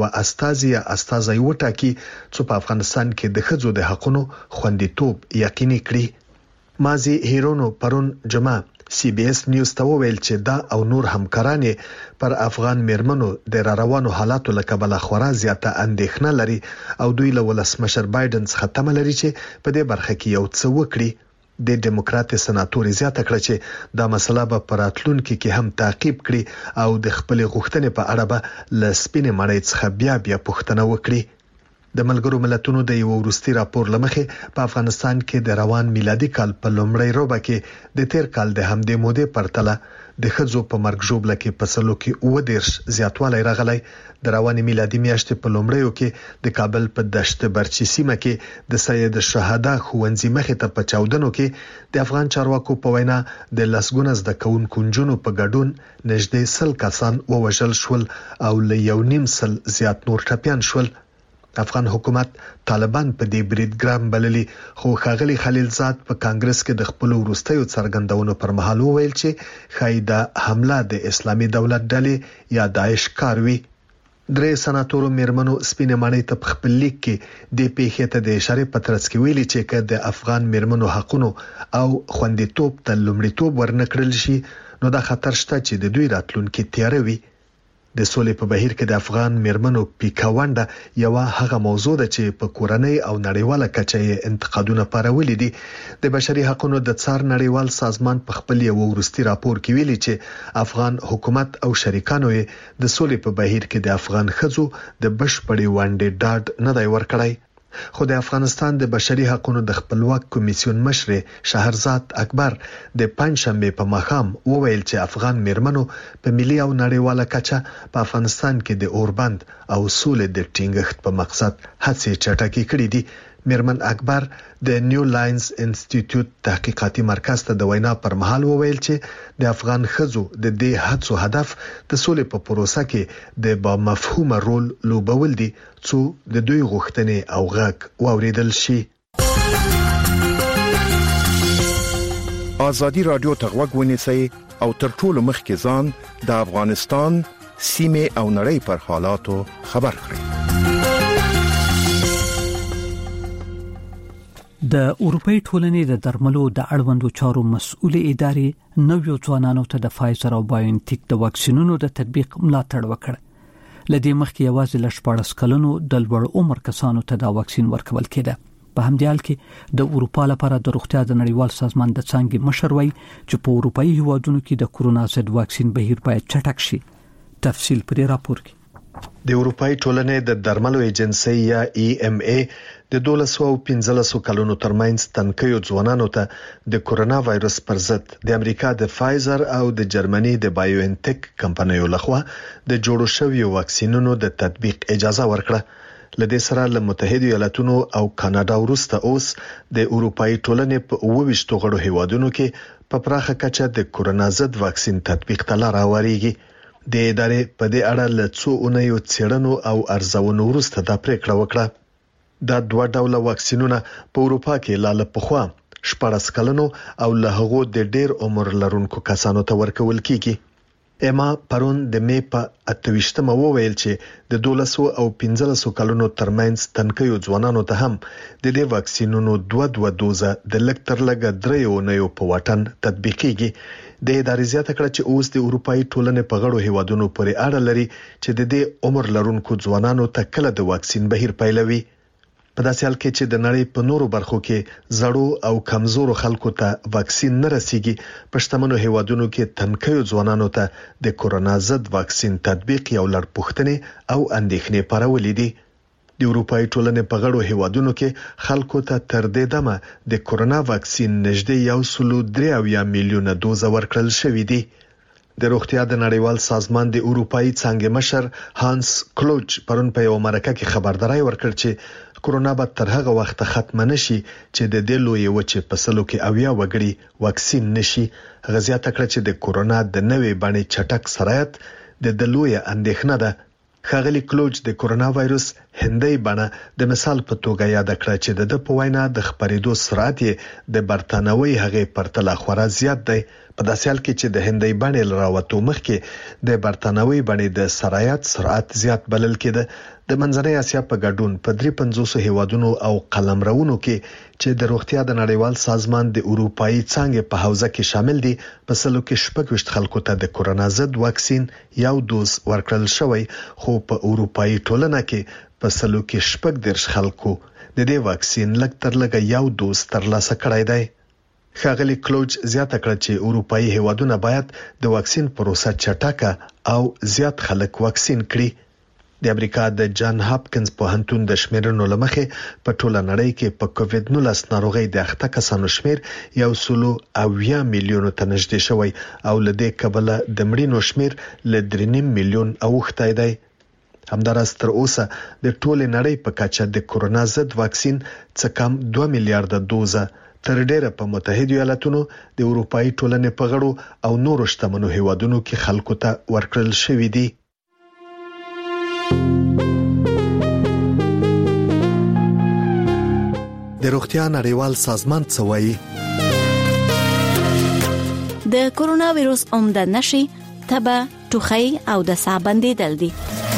S11: استازی وټاکي چې په افغانستان کې د ښځو د حقوقو خوندیتوب یقیني کړي. مازی هیرونو پرون جمعه CBS نیوز ته وویل چې دا او نور همکاران پر افغان میرمنو د روانو حالاتو له کبله خورا زیاته اندېښنه لري او دوی له ولسمشر بایدن څخه تمه لري چې په دې برخه کې یو څه وکړي. د ډیموکرات سناتور زیاته کړه چې دا مسله به پراتلونکو کې هم تعقیب کړي او د خپل غوښتنې په اړه به ل سپینې مړۍ څخه بیا پوښتنه وکړي. د ملګرو ملتونو د یو وروستي راپور لمخې په افغانستان کې د روان میلادي کال په لومړۍ روبه کې د تیر کال د همدې مودې پرتله د ښځو په مرګ ژوبله کې په سلو کې 29 زیاتوالی راغلی. د روان میلادي میاشتې په لومړیو کې د کابل په دشت برچی سیمه کې د سید شهدا ښوونځي مخې ته په چاودنو کې د افغان چارواکو په وینا د لسګونه زده کوونکو نجونو په ګډون نږدې 100 کسان ووژل شول او له 1.5 زیات نور ټپيان شول. افغان حکومت طالبان په دې برید ګرام بللي، خو ښاغلي خلیلزاد په کانګرس کې د خپل وروستیو څرګندونو پر مهال وویل چې خایدا حمله د اسلامي دولت ډلې یا داعش کار وی. درې سناتورو میرمنو سپینې ماڼۍ ته په خپل لیک کې د پیښې ته د اشاره پترڅ کې ویلي چې که د افغان میرمنو حقوقو او خوندیتوب ته لومړیتوب ورنکړل شي نو دا خطر شته چې د دوی راتلونکي تیاره وي. د سولې په بهیر کې د افغان میرمنو پیکاونډه یو هغه موضوع ده چې په کورنۍ او نړیواله کچه انتقادونه پارولې دي. د بشري حقوقو د څار نړیوال سازمان په خپل یو وروستي راپور کې ویلي چې افغان حکومت او شریکانو یې د سولې په بهیر کې د افغان ښځو د بشپړې ونډې ډاډ نه دی ورکړی. خو د افغانستان د بشري حقوقو د خپلواک کمیسیون مشر شهرزاد اکبر د پنځشنبه په ماښام وویل چې افغان میرمنو په ملي او نړیواله کچه په افغانستان کې د اوربند او سولې د ټینګښت په مقصد هڅې چټکې کړې دي. میرمن اکبر د نیو لاینز انسټیټیوټ تحقیقاتي مرکز ته د وینا پر مهال وویل چې د افغان ښځو د دې هڅو هدف د سولې په پروسه کې د با مفهومه رول لوبول دي چې د دوی غوښتنې او غږ واوریدل شي.
S12: ازادي رادیو ته غوږ ونیسئ او تر ټولو مخکې ځان د افغانستان سیمه او نړۍ پر حالاتو خبر کړئ.
S1: د اروپאי ټولنې د درملو د اړوندو چارو مسؤل ادارې نویو ځوانانو ته د فایزر او بایونټیک د واکسینونو د تطبیق ملاتړ وکړ. لدې مخکې یوازې ل 14 کلونو د لوړ عمر کسانو ته دا واکسین ورکول کېده. په همدې حال کې د اروپا لپاره د روغتیا د نړیوال سازمان د څانګې مشر وایي چې په اروپאי هیوادونو کې د کورونا ضد واکسین بهیر باید چټک شي. تفصیل پر راپور کې
S11: د اروپאי ټولنې د درملو ایجنسی یا EMA د 1215 کلونو ترمنځ تنکیو ځوانانو ته د کورونا وایرس پر ضد د امریکا د فایزر او د جرمني د بایوانټیک کمپنیو لخوا د جوړو شویو واکسینونو د تطبیق اجازه ورکړه. لدې سره له متحده ایالاتونو او کاناډا وروسته اوس د اروپאי ټولنې په 28 غړو هیوادونو کې په پراخه کچه د کورونا ضد واکسین تطبیق ته لار هواريږي. د ادارې په دې اړه له څو اونیو څېړنو او ارزونو وروسته دا پریکړه وکړه. دا دوه ډوله واکسینونه په اروپا کې لاله پخوا 14 کلونو او له هغو د ډیر عمر لرونکو کسانو ته ورکول کیږي. اما پرون د می په 28مه وویل چې د 12 او 15 کلونو ترمنځ تنکیو ځوانانو ته هم د دې واکسینونو دوه دوزه د لکټر لګ 3 اونیو په وټن تطبیقيږي. د ادارې زیاته کړه چې اوس د اروپאי ټولنې په غړو هیوادونو پورې اړه لري چې د دې عمر لرونکو ځوانانو ته کله د واکسین بهیر پیلوي. په داسې حال کې چې د نړۍ په نورو برخو کې زړو او کمزورو خلکو ته واکسین نه رسیږي، په شتمنو هیوادونو کې تنکیو ځوانانو ته د کورونا ضد واکسین تطبیق یو لړ پوښتنې او اندېښنې پارولې دي. د اروپאי ټولنې په غړو هیوادونو کې خلکو ته تر دې دمه د کورونا واکسین نږدې 1.3 میلیونه دوزه ورکړل شوې دي. د روغتیا د نړیوال سازمان د اروپאי څانګې مشر هانس کلوچ پرون په یو مرکه کې خبرداري ورکړ چې کورونا به تر هغه وخت ختم نشي چې د دې لوی وچې په سلو کې اویا وګړي واکسین نشي. غزيات کړ چې د کورونا د نوې بڼې چټک سرایت د لوی اندېښنه ده. ښاغلي کلوج د کورونا وایروس هندۍ بڼه د مثال په توګه یاد کړه چې د په وینا د خپرېدو سرعت د برتانوي هغې پرتله خورا زیات دی، په داسې حال کې چې د هندۍ بڼې لراوتو مخکې د برتانوي بڼې د سرایت سرعت زیات بلل کېده. د منځنۍ اسیا په ګډون په 350 هیوادونو او قلمرونو کې چې د روغتیا د نړیوال سازمان د اروپאי څانګې په حوزه کې شامل دي، په سلو کې 26 خلکو ته د کورونا ضد واکسین یو دوز ورکړل شوی، خو په اروپאי ټولنه کې په سلو کې 14 خلکو د دې واکسین لږ تر لږه یو دوز ترلاسه کړی دی. ښاغلي کلوج زیاته کړه چې اروپאי هیوادونه باید د واکسین پروسه چټکه او زیات خلک واکسین کړي. د امریکا د جان هاپکینز پوهنتون د شمیرنو لمخې په ټوله نړۍ کې په کووید 19 ناروغي د اخته کسانو شمیر 1.9 میلیون ته نږدې شوی او لدې کبله د مړینو شمیر ل 3.5 میلیون اوښتی دی. همداراز تر اوسه د ټوله نړۍ په کچه د کورونا ضد واکسین څه کم 2 میلیارډ دوزه تر ډیره په متحده ایالاتونو د اروپאי ټولنې په غړو او نورو شتمنو هیوادونو کې خلکو ته ورکړل شوی دی. د روغتیا نړیوال سازمان څه وایي؟
S7: د کورونا وایروس عمده نشي تبه، ټوخی او د ساه بندیدل دي.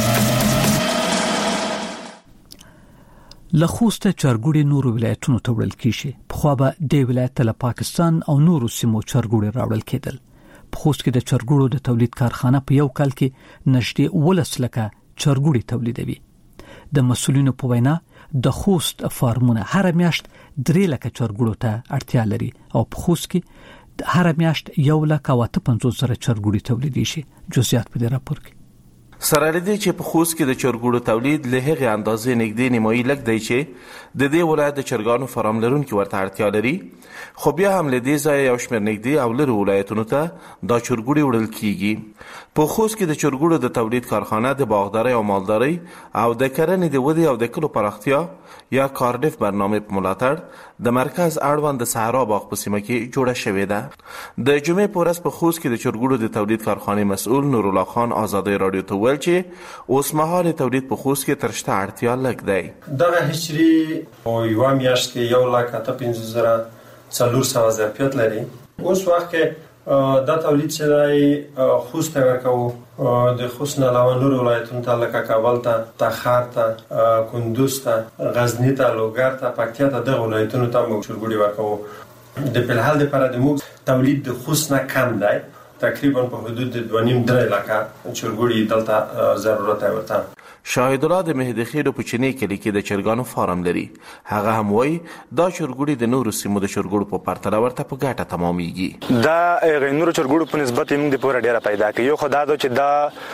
S1: لخوسته چرګوړي نورو ولایتونو ته وړل کیږي. په خو به د ولایت له پاکستان او نورو سیمو چرګوړي راوړل کېدل. په خوست کې د چرګوړو د تولید کارخانه په یو کال کې نږدې 10 لکه چرګوړي تولیدوي. د مسولینو په وینا د خوست فارمونه هر میاشت 3 لکه چرګوړو ته اړتیا لري او په خوست کې هر میاشت 1,50,000 چرګوړي تولیدي شي. جزئیات په دې راپور کې
S13: سره لري چې په خوست کې د چرګوړو تولید له هغه اندازې نږدې نیمایي لږ دی چې د دې ولایت د چرګانو فارم لرونکو ورته اړتیا لري، خو بیا هم له دې ځای یو شمېر نږدې او لرې ولایتونو ته دا چرګوړي وړل کیږي. په خوست کې د چرګوړو د تولید کارخانه د باغدارۍ او مالدارۍ او د کرنې د ودې او د کلو پراختیا یا کارډف برنامه په ملاتړ د مرکز اړوند د صحرا باغ په سیمه کې جوړه شوې ده. د جمعې په ورځ په خوست کې د چرګوړو د تولید کارخانې مسؤل نور الله خان آزادۍ رادیو ته ویل چې اوس مهال تولید په خوست کې تر شته اړتیا لږ دی.
S3: دغه هچري او یو میاشت کې 1,15,400 ظرفیت لري. اوس وخت کې دا تولید چې خوست ته ورکو د خوست نه علاوه نور ولایتونو ته لکه کابل ته، تخار ته، کندوز ته، غزنی ته، لوګر ته، پکتیا ته د ولایتونو ته موږ چرګوړي ورکو. د بلحال لپاره د موږ تولید د خوست نه کم دی، تقریبا په حدود 2.5-3 لکه چرګوړي دلته ضرورت ورته.
S13: شاهد الله د مهدی خیرو په چینی کلی کې د چرګانو فارم لري. هغه هم وایي دا چرګوړي د نورو سیمو د چرګوړو په پرتله ورته په ګټه تمامېږي.
S14: دا نورو چرګوړو په نسبت موږ د پوره ډیره پیدا کوي. یو خدای دا چې دا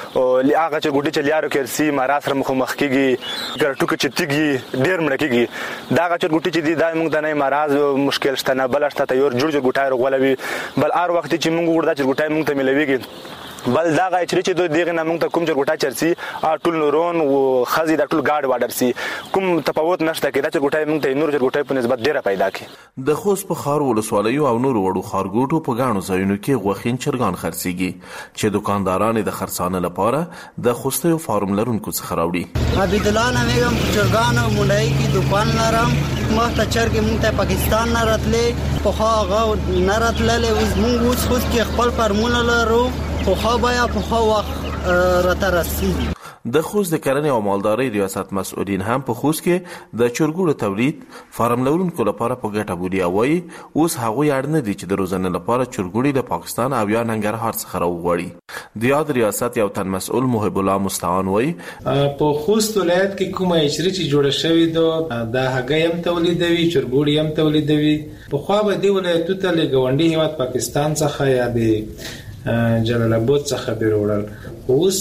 S14: هغه چرګوړي چې لیارو کې سي مراد سره مخ کېږي ګرټو کې چتيږي ډیر مړ کېږي. دا چرګوړي چې دا موږ د نه مراد مشکل شته نه بل شته یو جوړ چرګوټای رغولوي بل هر وخت چې موږ وردا چرګوټای موږ ته ملويږي بل دا غي چې دغه نه موږ ته کوم چرګوټا چرسي ټول نورون او خزي د ټول گاډ واډر سي کوم تفاوت نشته کې دا چرګوټای موږ ته نور چرګوټای په نسبت ډیره پیدا کی.
S13: د خوست په خار ولسوالۍ او نور وړو خارګوټو په غاڼو ځایونو کې غوښین چرګان خرڅيږي چې دکانداران د خرڅانه لپاره د خوستو فارم لرونکو څخه راوړي.
S15: عبد الله نوم چرګان مونډای کی دکان لرم مخته چرګ موږ ته پاکستان نه راتلې په هغه نه راتللې اوس موږ اوس خود کې خپل فارمونه لرو په خو بیا په خو وخت راترسي.
S13: د خوست د کرنې او مالدارۍ ریاست مسؤلین هم په خوست کې د چرګوړو تولید فارم لرونکو لپاره په ګټه بولي او وايي اوس هغه یاد نه دي چې د روزنه لپاره چرګوړي د پاکستان او یا ننګرهار څخه راوغوړي. د یاد ریاست یو تن مسؤل محب الله مستعان وايي
S16: په خوست ولایت کې کومه اجري چې جوړه شوې د هغه هم تولیدوي چرګوړي هم تولیدوي. په خو به دی ولایت ته لګونډي هیواد پاکستان څخه یا د جلال آباد څخه بیرول اوس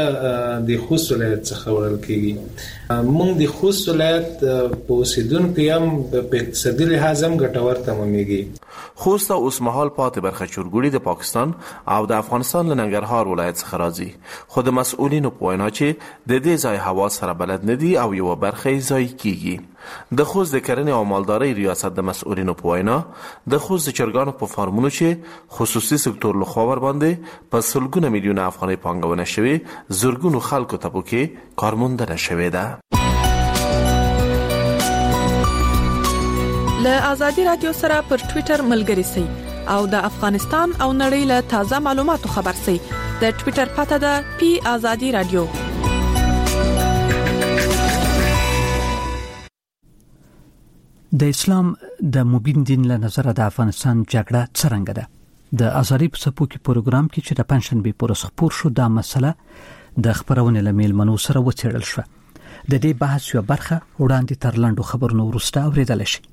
S16: د خوست ولایت څخه ورل کیږي. موږ د خوست ولایت په اوسیدونکو هم په اقتصادي لحاظ هم ګټور تمامېږي.
S13: خوست اوس مهال پاتې برخه چورګوړي د پاکستان او د افغانستان له ننګرهار ولایت څخه راځي، خو د مسؤلینو په وینا چې د دې ځای هوا سره بلد نه دي او یو برخه یې ضایع کیږي. د خوست د کرنې او مالدارۍ ریاست د مسؤلینو په وینا د خوست د چرګانو په فارمونو چې خصوصي سکتور لخوا ور باندې په سلګونه میلیونه افغانۍ پانګونه شوې، زرګونو خلکو ته پکې کارموندنه شوې ده.
S17: له آزادي رادیو سره پر ټوئیټر ملګري سئ او د افغانستان او نړۍ له تازه معلوماتو خبر سئ. د ټوئیټر پته ده پی آزادي رادیو.
S1: د اسلام د مبین دین له نظر د افغانستان جګړه څرنګه ده؟ د ازاري په سپو کې پروګرام کې چې د پنځشنبه پر ورځ خبر شو دا مسله د خبرونه له میلمنو سره وڅېړل شو. د دې بحث یو برخه وړاندې تر لاندو خبرونو وروسته اوریدل شي.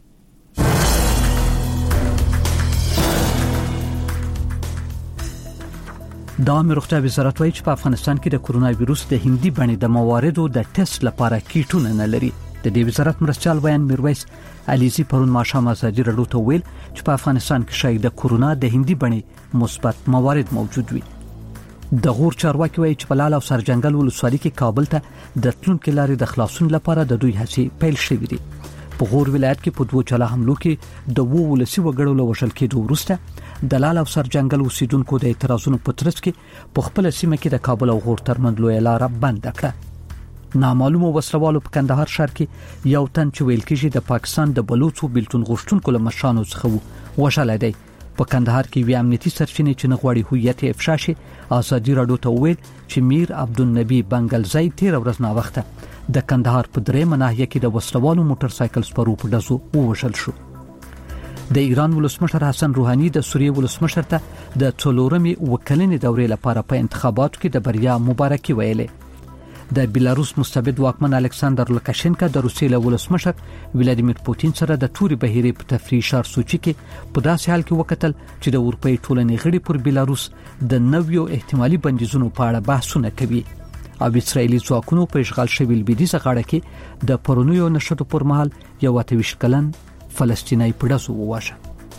S1: د عامه روغتیا وزارت وايي چې په افغانستان کې د کرونا وایروس د هندي بڼې د مواردو د ټیسټ لپاره کیټونه نه لري. د دې وزارت مرستيال بیان میرویس علیزي پرون ماښام ازادي رادیو ته ویل چې په افغانستان کې شاید د کرونا د هندي بڼې مثبت موارد موجود وي. د غور چارواکي وايي چې په لاله او سرجنګل ولسوالۍ کې کابل ته د تلونکو لارې د خلاصون لپاره د دوی هڅې پیل شوې دي. په غور ولایت کې په دوه چاله حملو کې د ولسی وګړو له وشل کېدو وروسته د لاله او سرجنګل اوسیدونکو د اعتراضونو په ترڅ کې په خپل سیمه کې د کابل او غور ترمنځ لوی لار بند کړه. نامعلومه وسلوالو په کندهار ښار کې یو تن چې ویل کېږي د پاکستان د بلوچو بیلتون غوښتونکو له مشرانو څخه وشل دی. په کندهار کې وی امنیتي سرچینې چې نغواړي هویت افشا شي. ازادي رادیو ته ویل چې میر عبدالنبی بنگلزی 13 ورځې نه وخته د کندهار په درېمه ناحیه کې د وسلوالو موټر سایکل سپرو په ډزو ووژل شو. د ایران ولسمشر حسن روحاني د سوریې ولسمشر ته د څلورمې وکلنې دورې لپاره په انتخاباتو کې د بریا مبارکي ویلې. د بیلاروس مستبد واکمن الکساندر لوکاشنکا د روسیې له ولسمشر ولادیمیر پوتین سره د توري بهیرې په تفریح شار سوچي کې په داسې حال کې وکتل چې د اروپای ټولنې غړي پر بیلاروس د نویو احتمالي بندیزونو په اړه بحثونه کوي. او اسرایلی ځواکونو په اشغال شوی لویدیځه غاړه کې د پرونیو نشټو پر مهال یو 28 کلن فلسطینی په ډزو وواژه.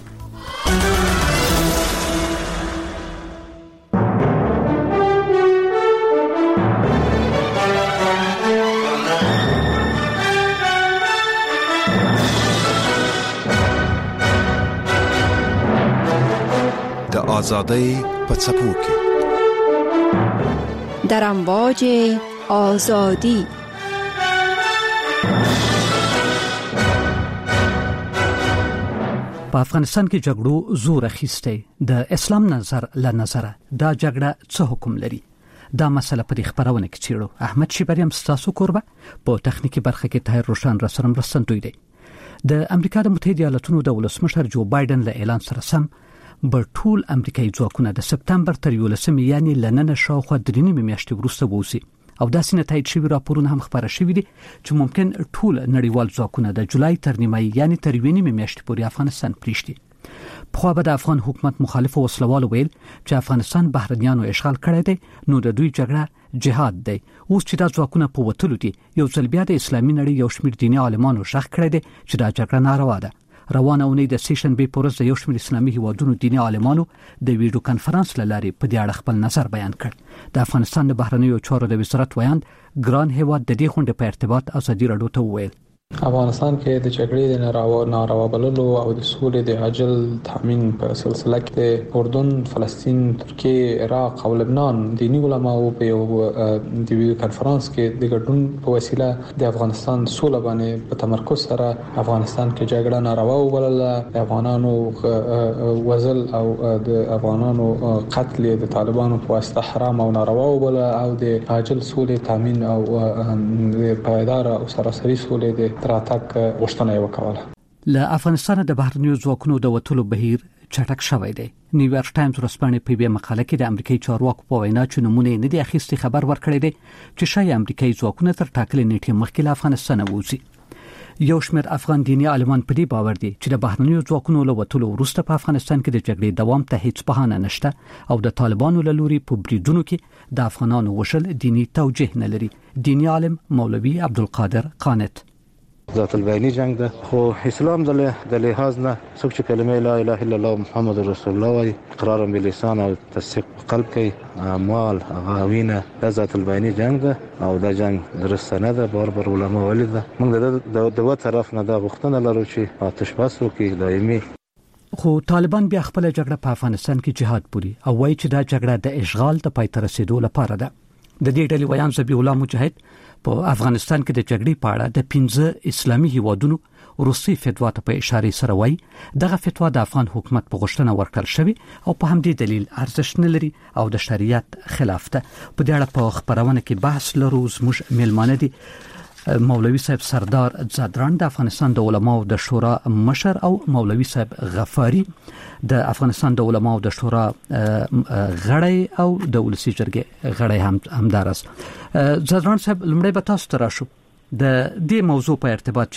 S12: د آزادۍ په څپو کې
S18: در امواج آزادی
S1: په افغانستان کې جګړو زور اخیسته. د اسلام نظر له نظره دا جګړه څه حکم لري؟ دا مسله په خبرونه کې چیرو. احمد شیبریم ستاسو قربه په تخنیکی برخه کې طاهر روشن را سره مرستندوی دی. د امریکا د متحده ایالاتونو د ولسمشر جو بایدن له اعلان سره سم بر ټول امریکایي ځواکونه د سپتمبر تر 11 یعنی لننه شاوخوا 3 میاشتې وروسته ووسی او داسې نتایج شوی راپورونه هم خبره شوی دي چې ممکن ټول نړیوال ځواکونه د جولای تر نیمایي یعنی تر 1 میاشتې پورې افغانستان پریشتي. په خو به د افغان حکومت مخالف وسلوال ویل چې افغانستان بهرنیانو اشغال کړی دی نو د دوی جګړه جهاد دی. اوس چې دا ځواکونه په وتلو دي یو ځل بیا د اسلامي نړۍ یو شمېر دیني عالمانو شخ کړی دی چې دا جګړه ناروا ده. روانه اونۍ د سیشن به پورز د یو شمېر اسلامي هیوادونو دیني عالمانو د ویډیو کانفرنس لاري په دې اړه خپل نظر بیان کړ. د افغانستان د بهرنیو چارو د وزارت ویاند ګران هیواد د دې غونډې په ارتباط ازادي رادیو ته وویل
S19: افغانستان کې د جګړې د ناروا بللو او د سولې د عاجل تامین په سلسله کې د اردن، فلسطین، ترکیه، عراق او لبنان دینی علماو په یو د ویډیو کانفرنس کې د ګډون په وسیله د افغانستان سوله باندې په تمرکز سره افغانستان کې جګړه ناروا وبلله، د افغانانو وژل او د افغانانو قتل د طالبانو په واسطه حرام او ناروا وبلله او د عاجل سولې تامین او د پایدار او سراسري سولې د تراتک غوښتنه وکړه.
S1: له افغانستان د بهرنیو ځواکونو د وټولو بهیر چټک شوی دی. نیویارک ټایمز ورسپانې په یوه مقاله کې د امریکایي چارواکو په وینا چې نمونه نه دی اخیستي خبر ورکړی دی چې شای امریکایي ځواکونه تر ټاکلې نیټې مخکې له افغانستان ووځي. یو شمېر افغان دیني عالمان په دې باور دي چې د بهرنیو ځواکونو له وټولو وروسته په افغانستان کې د جګړې دوام ته هیڅ بهانه نشته او د طالبانو له لوري په بریدونو کې د افغانانو وشل دینی توجیه نه لري. دیني عالم مولوي عبدالقادر قانت
S20: ذات البینی جنگ ده. خو اسلام د لحاظ نه څوک چې کلمه لا اله الا الله محمد رسول الله وایي، اقرار باللسان او تصدیق قلب کوي، اموال غاوینه د ذات البینی جنگ ده او دا جنگ درسته نه ده. بار علماء ولید موږ د دوه طرف نه د غوښتنه لرو چې آتش بس وکړي دایمي.
S1: خو طالبان بیا خپل جګړه په افغانستان کې جهاد بولي او وایي چې دا جګړه د اشغال د پای ته رسیدو لپاره ده. د دې ډلې ویان ذبیح الله مجاهد په افغانستان کې د جګړې په اړه د 15 اسلامي هیوادونو روسي فتوا ته په اشاره سره وایي دغه فتوا د افغان حکومت په غوښتنه ورکړل شوی او په همدې دلیل ارزښت نه لري او د شریعت خلاف ده. په دې اړه په خبرونه کې بحث لرو. زموږ میلمانه دي مولوی صاحب سردار زادران د افغانستان د علماو د شورا مشر او مولوی صاحب غفاری د افغانستان د علماو د شورا غړی او د ولسی جرګې غړی همدارس. زادران صاحب لمړی به تاسو ته راشو د دې موضوع په ارتباط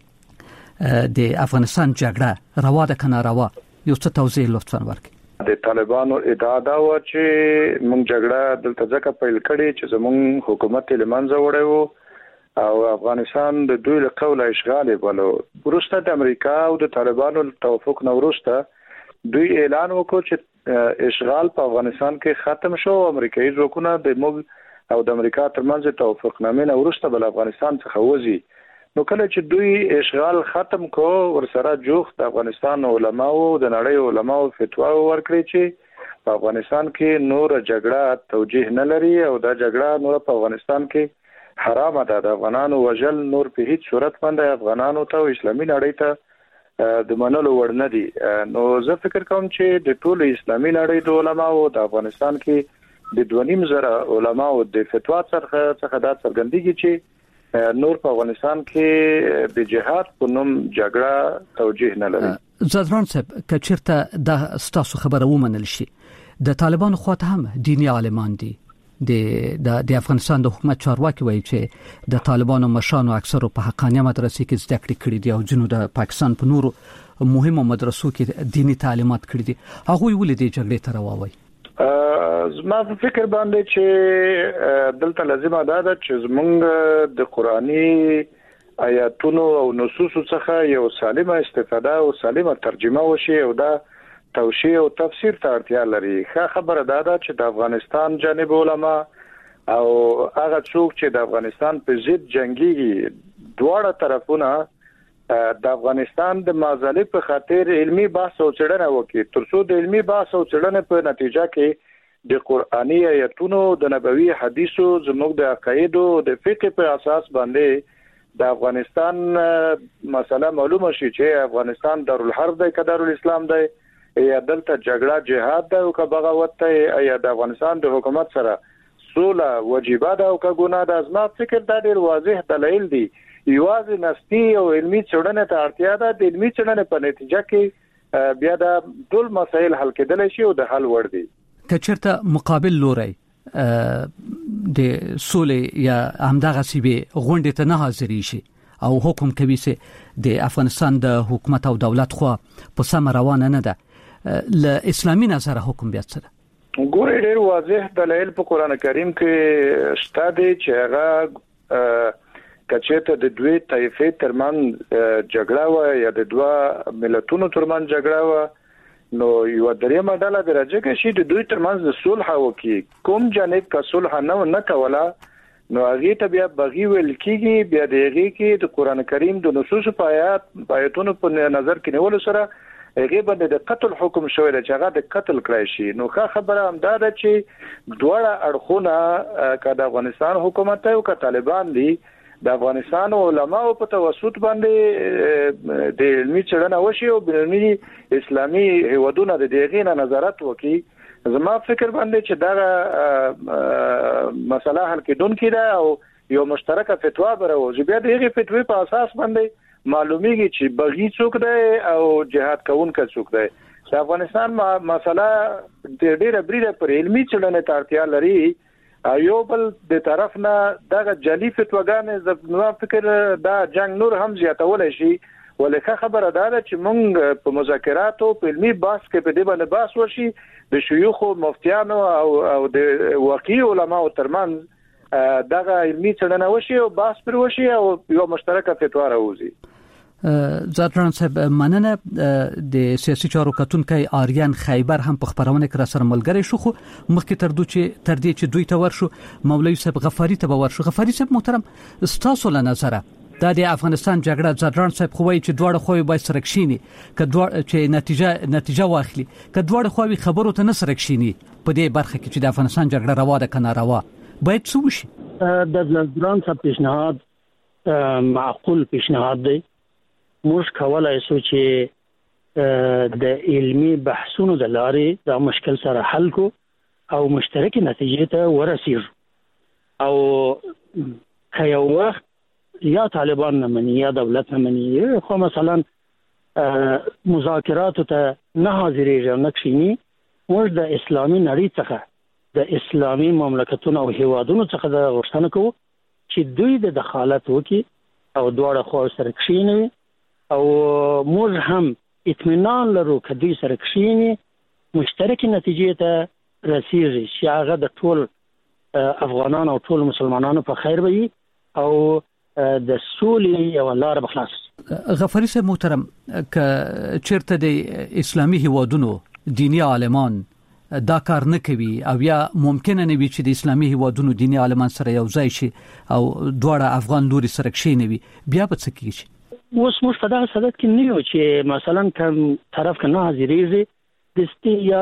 S1: چې د افغانستان جګړه روا ده کنه روا یو څه توضیح لطفا ورکړئ.
S21: د طالبانو ادعا دا و چې موږ جګړه دلته ځکه پیل کړې چې زموږ حکومت له منځه وړی وو او افغانستان د دوی له قوله اشغال بولو. وروسته د امریکا او د طالبانو توافق نه وروسته دوی اعلان وکړ چې اشغال په افغانستان کې ختم شو. امریکایي ځواکونه د موږ او د امریکا ترمنځ توافق نامه نه وروسته بل افغانستان څخه وځي. نو کله چې دوی اشغال ختم کو ورسره جوخ د افغانستان علماو د نړۍ علماو فتوا ورکړي چې په افغانستان کې نور جګړه توجیه نه لري او دا جګړه نور په افغانستان کې حرام ده. د افغانانو وجل نور په هیڅ صورت باندې افغانانو ته اسلامي نړۍ ته د منلو وړ نه دي. نو زه فکر کوم چې د ټول اسلامي نړۍ د علماو د افغانستان کې د 2.5 علماو د فتوا څخه دا څرګندېږي چې نور په افغانستان کې د جهاد په نوم جګړه توجیه نه لري.
S1: زادران صاحب کچرته د ستاسو خبره ومنل شي د طالبانو خواته هم دینی عالمان دي د افغانستان د حکومت چارواکي وایي چې د طالبانو مشرانو اکثرو په حقانيه مدرسې کې زده کړې کړې دي او جنو د پاکستان په نورو مهمو مدرسو کې دینی تعلیمات کړې دي. هغه ولې د جګړې تر واوي؟
S21: زما په فکر باندې چې دلته لازمه ده چې زمونږ د قرآني آیاتونو او نصوصو څخه یو سالمه استفاده او سالمه ترجمه وشي او دا توشیح او تفسیر ته اړتیا لري. ښه خبره ده چې د افغانستان جانب علما او هغه څوک چې د افغانستان په ضد جنگيږي دواړه طرفونه د افغانستان د معضلې په خاطر علمی بحث او څېړنه وکړي ترڅو د علمی بحث او څېړنې په نتیجه کې د قرآني آیاتونو د نبوي حدیثو زموږ د عقایدو د فقه په اساس باندې د افغانستان مسله معلومه شي چې افغانستان دارالحرب دی که دارالاسلام دی یا دلته جګړه جهاد ده او که بغاوت ده یا د افغانستان د حکومت سره سوله واجبہ ده او که ګناه ده. زما فکر دا ډیر واضح دلایل دي. یوازې نسبی او علمی څېړنې ته اړتیا ده. د علمی څېړنې په نتیجه کې بیا د ټول مسایل حل کېدلی شي او د حل وړ دي.
S1: که چېرته مقابل لوري د سولې یا همدغه سیبه غونډې ته نه حاضرې شي او حکم کوي چې د افغانستان د حکومت او دولت خو په سم روانه نه ده ل اسلامي نظر حکم بیا څه ده؟
S21: ګورې ډېر واضح دلایل په قران کریم کې شته دي چې هغه کچته د دوی طایفې ترمن جګړه و یا د دوه ملتونو ترمن جګړه و نو یو درېمه ډله درجه کې شي د دوی ترمن د صلح وکي کوم جانب کا صلح نه کولا نو هغه ته بیا بغي ویل کیږي. بیا دغه کې د قران کریم د نصوص په آیاتونو په نظر کې نیول سره هغه باندې د قتل حکم شوی دی چې هغه د قتل کړی شي. نو ښه خبره هم ده چې دوه اړخونه که د افغانستان حکومت او که طالبان دي د افغانستان علماو په توسط باندې د علمي څېړنه وشي او علمي اسلامي هیوادونه د دغه نه نظارت وکړي. زما فکر باندې چې دا مسله حل کېدونکې ده او یو مشترکه فتوا بروي. بیا د هغې فتوی په اساس باندې معلومیږي چې بغي څوک دی او جهاد کوونکی څوک دی. د افغانستان مسله د ډیره بریده پر علمي څېړنې ته اړتیا لري. یو بل د طرف نه دغه جعلي فتواګانې زما فکر دا جنگ نور هم زیاتولی شي. ولکه خبره ده چې موږ په مذاکراتو په علمي بحث کې په دې باندې بحث وشي د شيوخ او مفتیانو او د واقعي علماو ترمنځ دغه علمي څېړنه وشي او بحث پر وشي او یو مشترکه فتوا راوځي.
S1: زادران صاحب مننه. د سیاسي چارو کتونکي آریان خیبر هم په خبرونه کې سره ملګری شو، خو مخکې تر دې چې دوی ته ورشو مولوي صاحب غفاری ته ورشو. غفاری صاحب محترم، ستاسو له نظره د افغانستان جګړه زادران صاحب خو وایي چې دواړه خوې باید سره کښینی چې نتیجه واخلي، که دواړه خوې خبرو ته نه سره کښینی په دې برخه کې چې د افغانستان جګړه روا ده کنه روا، باید څه وشي؟
S5: د زادران صاحب پیشنهاد معقول پیشنهاد دی. موږ کولای شو چې د علمي بحثونو د لارې دا مشکل سره حل کو او مشترکه نتیجې ته ورسیږو. او که یو وخت یا طالبان نه مني یا دولت نه مني، خو مثلا مذاکرات ته نه حاضرېږي نه کښیني، موږ د اسلامي نړۍ څخه د اسلامي مملکتونو او هیوادونو څخه د غوښتنه کوو چې دوی د دخالت وکړي او دواړه خوا سره کښیني او موږ هم اطمینان لرو چې دوی سره کښیني مشترکه نتیجې ته رسیږي چې هغه د ټول افغانانو او ټول مسلمانانو په خیر وي او د سولې یو لار بخلاص.
S1: غفاری صاحب محترم، که چیرته د اسلامي هیوادونو دینی عالمان دا کار نه کوي او یا ممکنه نه وي چې د اسلامي هیوادونو دینی عالمان سره یو ځای شي او دواړه افغان لوري سره کښینوي، بیا به څه کیږي؟
S5: اوس موږ په دغه صدد کې نه یو چې مثلا کوم طرف کنه حاضرېږي د ستی یا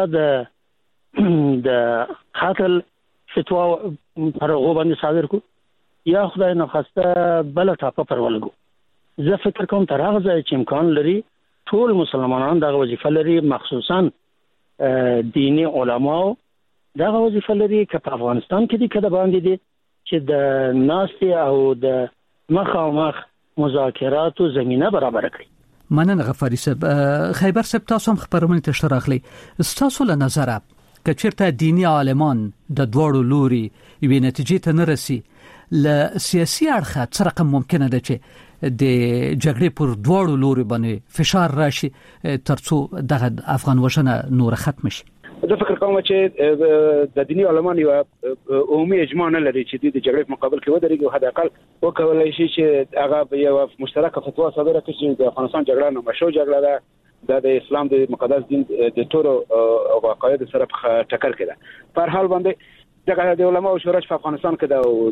S5: د قتل فتوا پر غوبند صادر کو یا خدای نخواسته بل ټاپه پر ولګو. زه فکر کوم تر هغه ځای چې امکان لري ټول مسلمانان دغه وظیفه لري، مخصوصا دینی علماو دغه وظیفه لري که په افغانستان کې دي که د باندې دي چې د ناستې او د مخامخ مذاکراتو زمينه برابر کړي.
S1: مننه غفاری صاحب. خیبر صاحب، تاسو هم خبرونه تشریح اخلي. تاسو له نظره که چیرته دینی عالمان د دوړو لوري یوې نتیجې ته نه رسي، له سیاسي اړخه څه رقم ممکنه ده چې د جګړې پر دوړو لوري باندې فشار راشي ترڅو دغه افغان وژنه نور ختم شي؟
S22: زه فکر کوم چې د دینی علماء یو عمومي اجماع نه لري چې د جګړې په مقابل کې ودرېږي او حد اقل وکولای شي چې هغه یو مشترکه فتوا صادره کړي چې د افغانستان جګړه نه مشروع جګړه ده، د اسلام د مقدس دین د ټولو عقاید سره ټکر کړي. په هر حال باندې د علماء شورا په افغانستان کې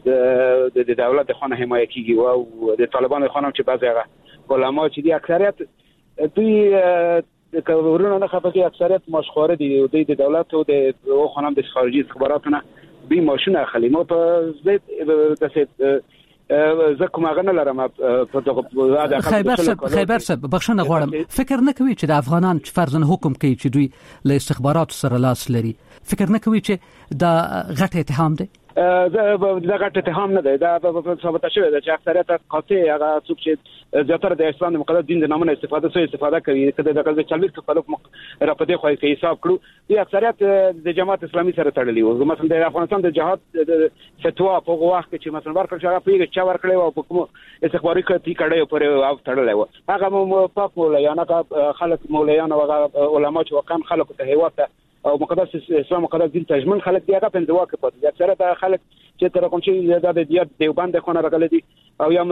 S22: د دولت د خانه حمایت کیږي او د طالبانو خانم چې بعضی هغه علماء چې د اکثریت دوی کورونه نه خپګي اکثریت مشخوره دي د دولت او د خانم د خارجي استخباراتونه به ماشونه اخلي. مو په زه زه کوم غنه لرم په دغه
S1: خیبر صاحب بخښنه غواړم، فکر نه کوي چې د افغانان چې فرضاً حکم کوي چې دوی له استخباراتو سره لاس لري، فکر نه کوي چې دا غټ اتهام دی؟
S22: دا غټ اتهام نه دی، دا ثابت شوی دی چې اکثریت قاطع هغه څوک چې زیاتره د اسلام د مقدس دین د نامه استفاده کوي کله د کله چلوي خلک را پدې خو کې حساب کړو د اکثریت د جماعت اسلامي سره تړلي وو. مثلا د افغانستان د جهاد فتوا په وخت کې چې مثلا ورکړ شو هغه پیګه چا ورکړی او په کوم استخباري کړي پر او تړلې و، هغه مو پاک مولایانه خلک مولایانه او علما چې وکم خلکو ته هیوته او مقدس اسلام مقدس دین تجمن خلک دی هغه په دوا کې پاتې اکثریت خلک چې تر کوم چې د دیوبند خونه راغلي دي او یم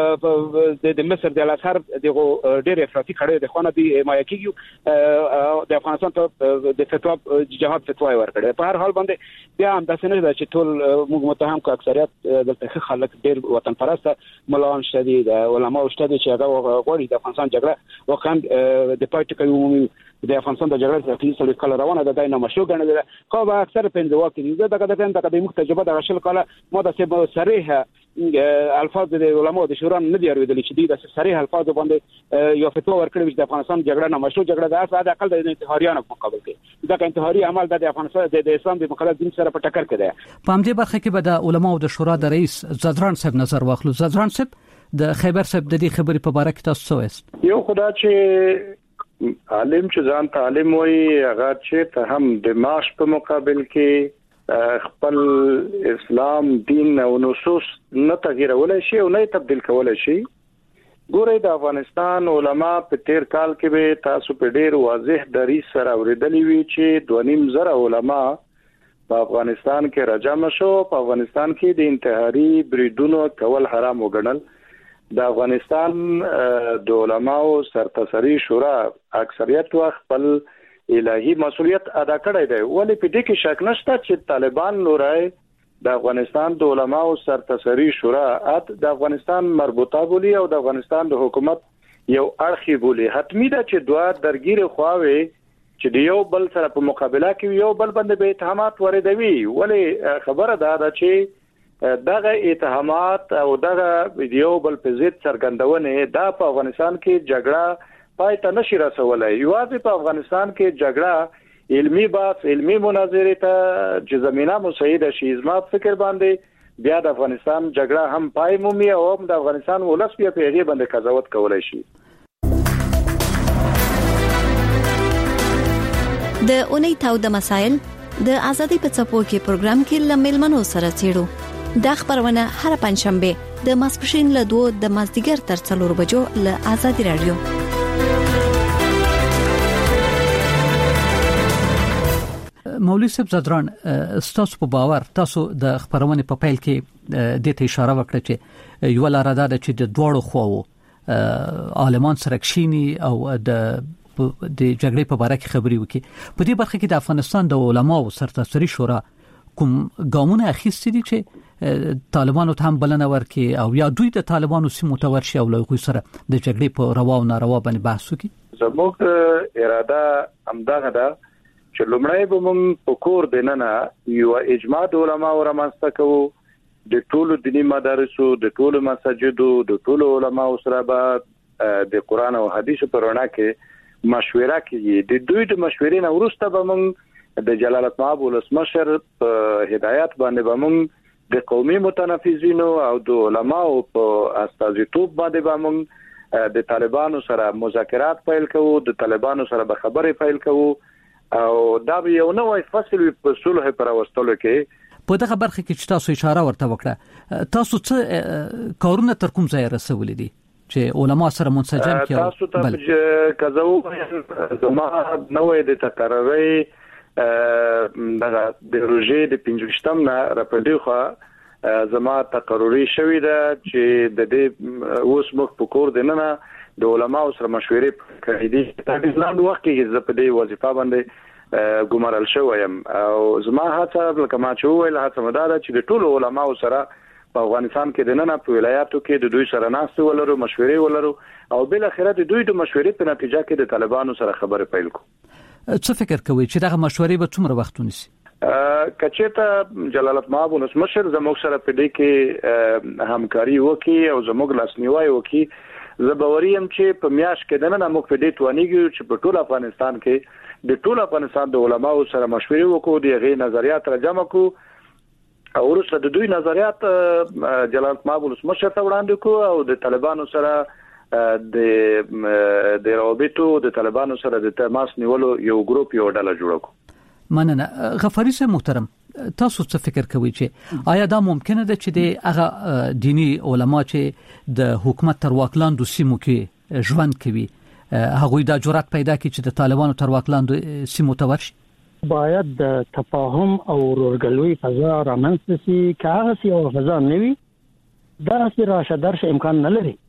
S22: د مصر د الازهر دغه ډېر افراطي کړي د خونه دی حمایت کیږي د افغانستان ته د فتوا جهاد فتوا ورکړي. په هر حال باندې بیا هم د سنې چې ټول موږ متهم کو اکثریت دلته خلک ډېر وطن پرسته ملان شدي د علماء شته چې هغه غوړي د افغانستان جګړه وکړ د پاتې کوي د افغانستان د جګړې په سلسله کله روانه ده د نمشو غنډه خو به اکثر په دوا کې دغه د مختجبه د غشل کله مو د سبب صریحه الفاظ د علماء د شورا نه دی اورېدل چې د صریح الفاظ باندې یو فتوا ورکړي چې د افغانستان جګړه نه مشروع جګړه ده، اساس اقل د انتحاریانو په مقابل کې دا انتحاري عمل د افغانستان د اسلام د مقدس دین سره په ټکر کې ده.
S1: په همدې برخه کې به د علماء د شورا د رئیس زادران صاحب نظر واخلو. زادران صاحب، د خیبر صاحب د دې خبرې په اړه کې تاسو څه وایست؟
S21: یو خدای چې عالم چې ځان تعلیم وایي هغه چې ته هم د معاش په مقابل کې خپل اسلام دین او نصوص نه تغیرولای شي او نه تبديل کولای شي. ګوره د افغانستان علما په تیر کال کې به تاسو په ډیر واضح دریځ سره اوریدلې وی چې 2.5 علما په افغانستان کې راجم شو. په افغانستان کې د انتحاري بریدونو کول حرام وګڼل. د افغانستان د علماو سرتسري شورا اکثریت وخت خپل الهي مسؤلیت ادا کړی دی. ولې په دې کې شک نشته چې طالبان لورای د افغانستان د علماو سرتسري شورا د افغانستان مربوطه بولی او د افغانستان د حکومت یو اړخي بولی. حتمی ده چې دوه درګیر خواوي چې د یو بل سره په مقابله کې یو بل باندې به اتهامات وردوي. ولې خبره ده چې دغه اتهامات او دغه یو بل په ضد څرګندونه د افغانستان کې جګړه پای ته نشي رسولای. یوازې په افغانستان کې جګړه علمی بحث علمی مناظره ته چې زمينه مساعده شي زما فکر باندې بیا د افغانستان جګړه هم پای مومي او هم د افغانستان ولس بیا په هغه باندې قضاوت کولای شي.
S7: د اونۍ تاو د مسائل د ازادي په څپو کې پروګرام کې لمل منو سره چیرو د خبرونه هر پنځشنبه د ماسپښین له 2 د مازدیګر تر 4 بجو له ازادي رادیو.
S1: مولوی صاحب زدران تاسو په باور تاسو د خبرونه په پیل کې د ته اشاره وکړه چې یو لاره ده چې د دوړو خواو عالمان سره کشيني او د جګړې په اړه خبري وکړي. په دې برخه کې د افغانستان د علماو سرتسري شورا کوم ګامونه اخیستي دي چې طالبانو ته هم بلنه ورکړي او یا دوی د طالبانو سیمو ته ورشي او له غوي سره د جګړې په روا او ناروا باندې بحث وکړي.
S21: زموږ اراده همدغه ده چې لومړی به موږ په کور دننه یو اجماع د علماو رامنځته کوو. د ټولو دینی مدارسو د ټولو مساجدو د ټولو علماو سره به د قران او حدیث په رڼا کې مشوره کوي. د دوی د مشورې نه وروسته به موږ د جلالت مآب ولسمشر په هدایت باندې به موږ د قومي متنفذینو او د علماو په استازیتوب باندې به موږ د طالبانو سره مذاکرات پیل کوو. د طالبانو سره به خبرې پیل کوو او دا به یو نوې فصل په صلح پر واستلو کې.
S1: په دغه برخه کې چې تاسو اشاره ورته وکړه تاسو څه کارونه تر کوم ځای رسولې دي چې علما سره منسجم کړي؟
S21: تاسو ته کزو زما نوې د تقرری د روزي د 15م نه راپدې خو زما تقرری شوې ده چې د دې اوس مخ په کور دننه د علماو سره مشورې کوي. د ځان وخت کې زه په دې وظیفه باندې ګمارل شوم او زما هڅه لکه ما چې ویل هڅه مدار چې د ټولو علماو سره په افغانستان کې د نن په ولایاتو کې د دوی سره ناست ولرو مشورې ولرو او بل اخره د دوی د مشورې په نتیجه کې د طالبانو سره خبرې پیل کو.
S1: څه فکر کوي چې دغه مشورې به څومره وخت ونیسي؟
S21: کچته جلالت مآب ولسمشر زموږ سره په دې کې همکاري وکړي او زموږ لاسنیوي وکړي. زه باوریم چې په میاش کې دنه موږ په دې توانیږو چې په ټول افغانستان کې د ټول افغانستان د علماو سره مشورې وکړو د غي نظریات را جمع کو او ورسره د دوی نظریات جلالت مآب ولسمشر ته وړاندې کو او د طالبانو سره د روابطو د طالبانو سره د تماس نیولو یو ګروپ یو ډله جوړ کو.
S1: مننه. غفاری صاحب محترم تاسو څه فکر کوئ چې آیا دا ممکنه ده چې د هغه دینی علما چې د حکومت تر واکلاندو سیمو کې ژوند کوي هغه دا جرأت پیدا کړي چې د طالبانو تر واکلاندو سیمو ته ورشي؟
S5: باید د تفاهم او ورورګلوي فضا رامنځته شي. که هغه سی او فضا نه وي دا سي راشه درشه امکان نه لري.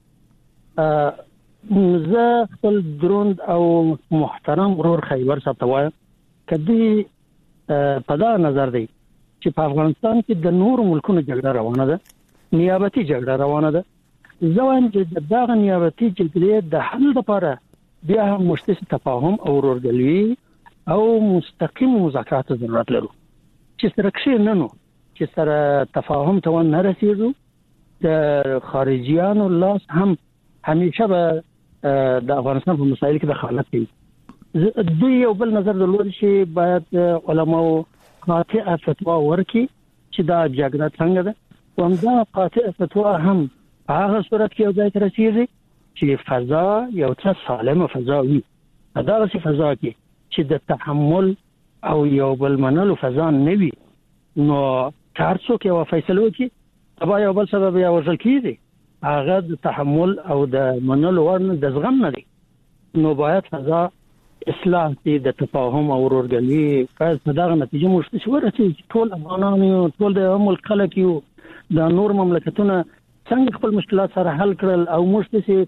S5: زه خپل دروند او محترم ورور خیبر صاحب ته وایم کدی په دا نظر دی چې په افغانستان کې د نور ملکونو جګړه روانه ده، نیابتي جګړه روانه ده. زه وایم چې دغه نیابتي جګړې د حل لپاره بیا هم مشترک تفاهم او ورورګلوي او مستقیم مذاکرات ضرورت لرو چې سره کښې نه نو چې سره تفاهم ته نه رسیدو د خارجيانو لاس هم همیشه به د افغانستان په مسایل کې دخالت کوي. دوی یو بل نظر درلود چې باید علماو قاطع فتوا ورکړي چې دا جګړه څنګه ده، همدا قاطع فتوا هم هغه صورت کې یو ځای ته رسیږي چې فضا یو څه سالمه فضا وي. دا چې فضا کې چې د تحمل او یو بل منلو فضا نه وي نو کار څوک یو فیصله وکړي تبا یو بل سبب یا ورزل کیږي هغه د تحمل او د منلو ورن د زغم نه دي. نو باید فضا اصلاح دي د تفاهم او ورورګلوي په دغه نتیجه موږ څه ورته ټول افغانانو ټول د ملک خلک یو د نور مملکتونو څنګه خپل مشکلات سره حل کړل او موږ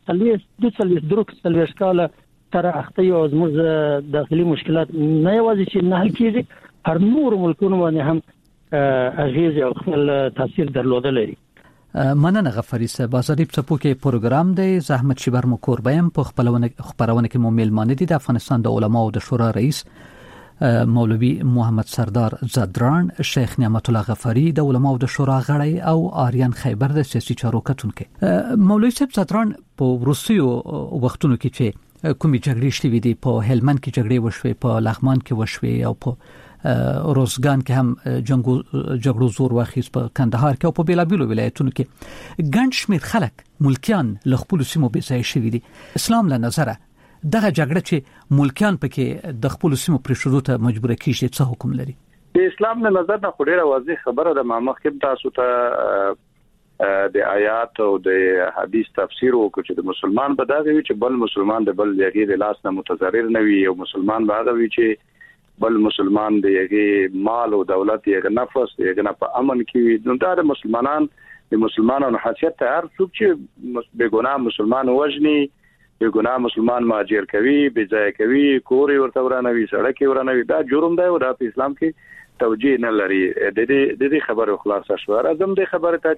S5: څه د 2 کال سره اخته یو زموږ داخلي مشکلات نه یوازې چې نه حل کیږي هر نور ملکونو باندې هم اغیز او خپل تاثیر درلودل لري.
S1: مننه غفاری صاحب. ازادي په کې پروګرام دی زحمت شبر مکوربیم په خپرونه کې مو میلمانه دي د افغانستان د علماو د شورا رئیس مولوی محمد سردار زدران، شیخ نعمت الله غفاری د علماو د شورا غړی او آریان خیبر د سیاسي چارو کتونکو. مولوی صاحب زدران په روسیو وختونو کې چې کومي جګړې شوې دي په هلمند کې جګړې وشوي، په لغمان کې وشوي او په روزګان کې هم جګړو زور واخیست، په کندهار کې او په بیلابیلو ولایتونو کې ګڼ شمېر خلک ملکیان له خپل سیمو بېځایه شوي دي. اسلام له نظره دغه جګړه چې ملکیان پکې د خپل سیمو پرېښودو ته مجبور کیږي څه حکم لري؟
S21: د اسلام له نظر نه ډېره واضح خبره ده. مخکې تاسو ته د آیات او د حدیث تفسیر وکړو چې د مسلمان به دا وي چې بل مسلمان د بل یغي د لاس نه متضرر نه وي، او مسلمان به دا وي چې بل مسلمان د یغي مال او دولت یغ نفس یغ نه په امن کې. نو دا د مسلمانانو حیثیت ته هر څوک چې بګناه مسلمان وژني، بګناه مسلمان ماجر کوي، بځای کوي، کوري ورته ورانوي، سړک ورانوي، دا جرم دی او دا په اسلام کې توجیه نه لري. د دې خبرو خلاصه شو. راځم د خبره ته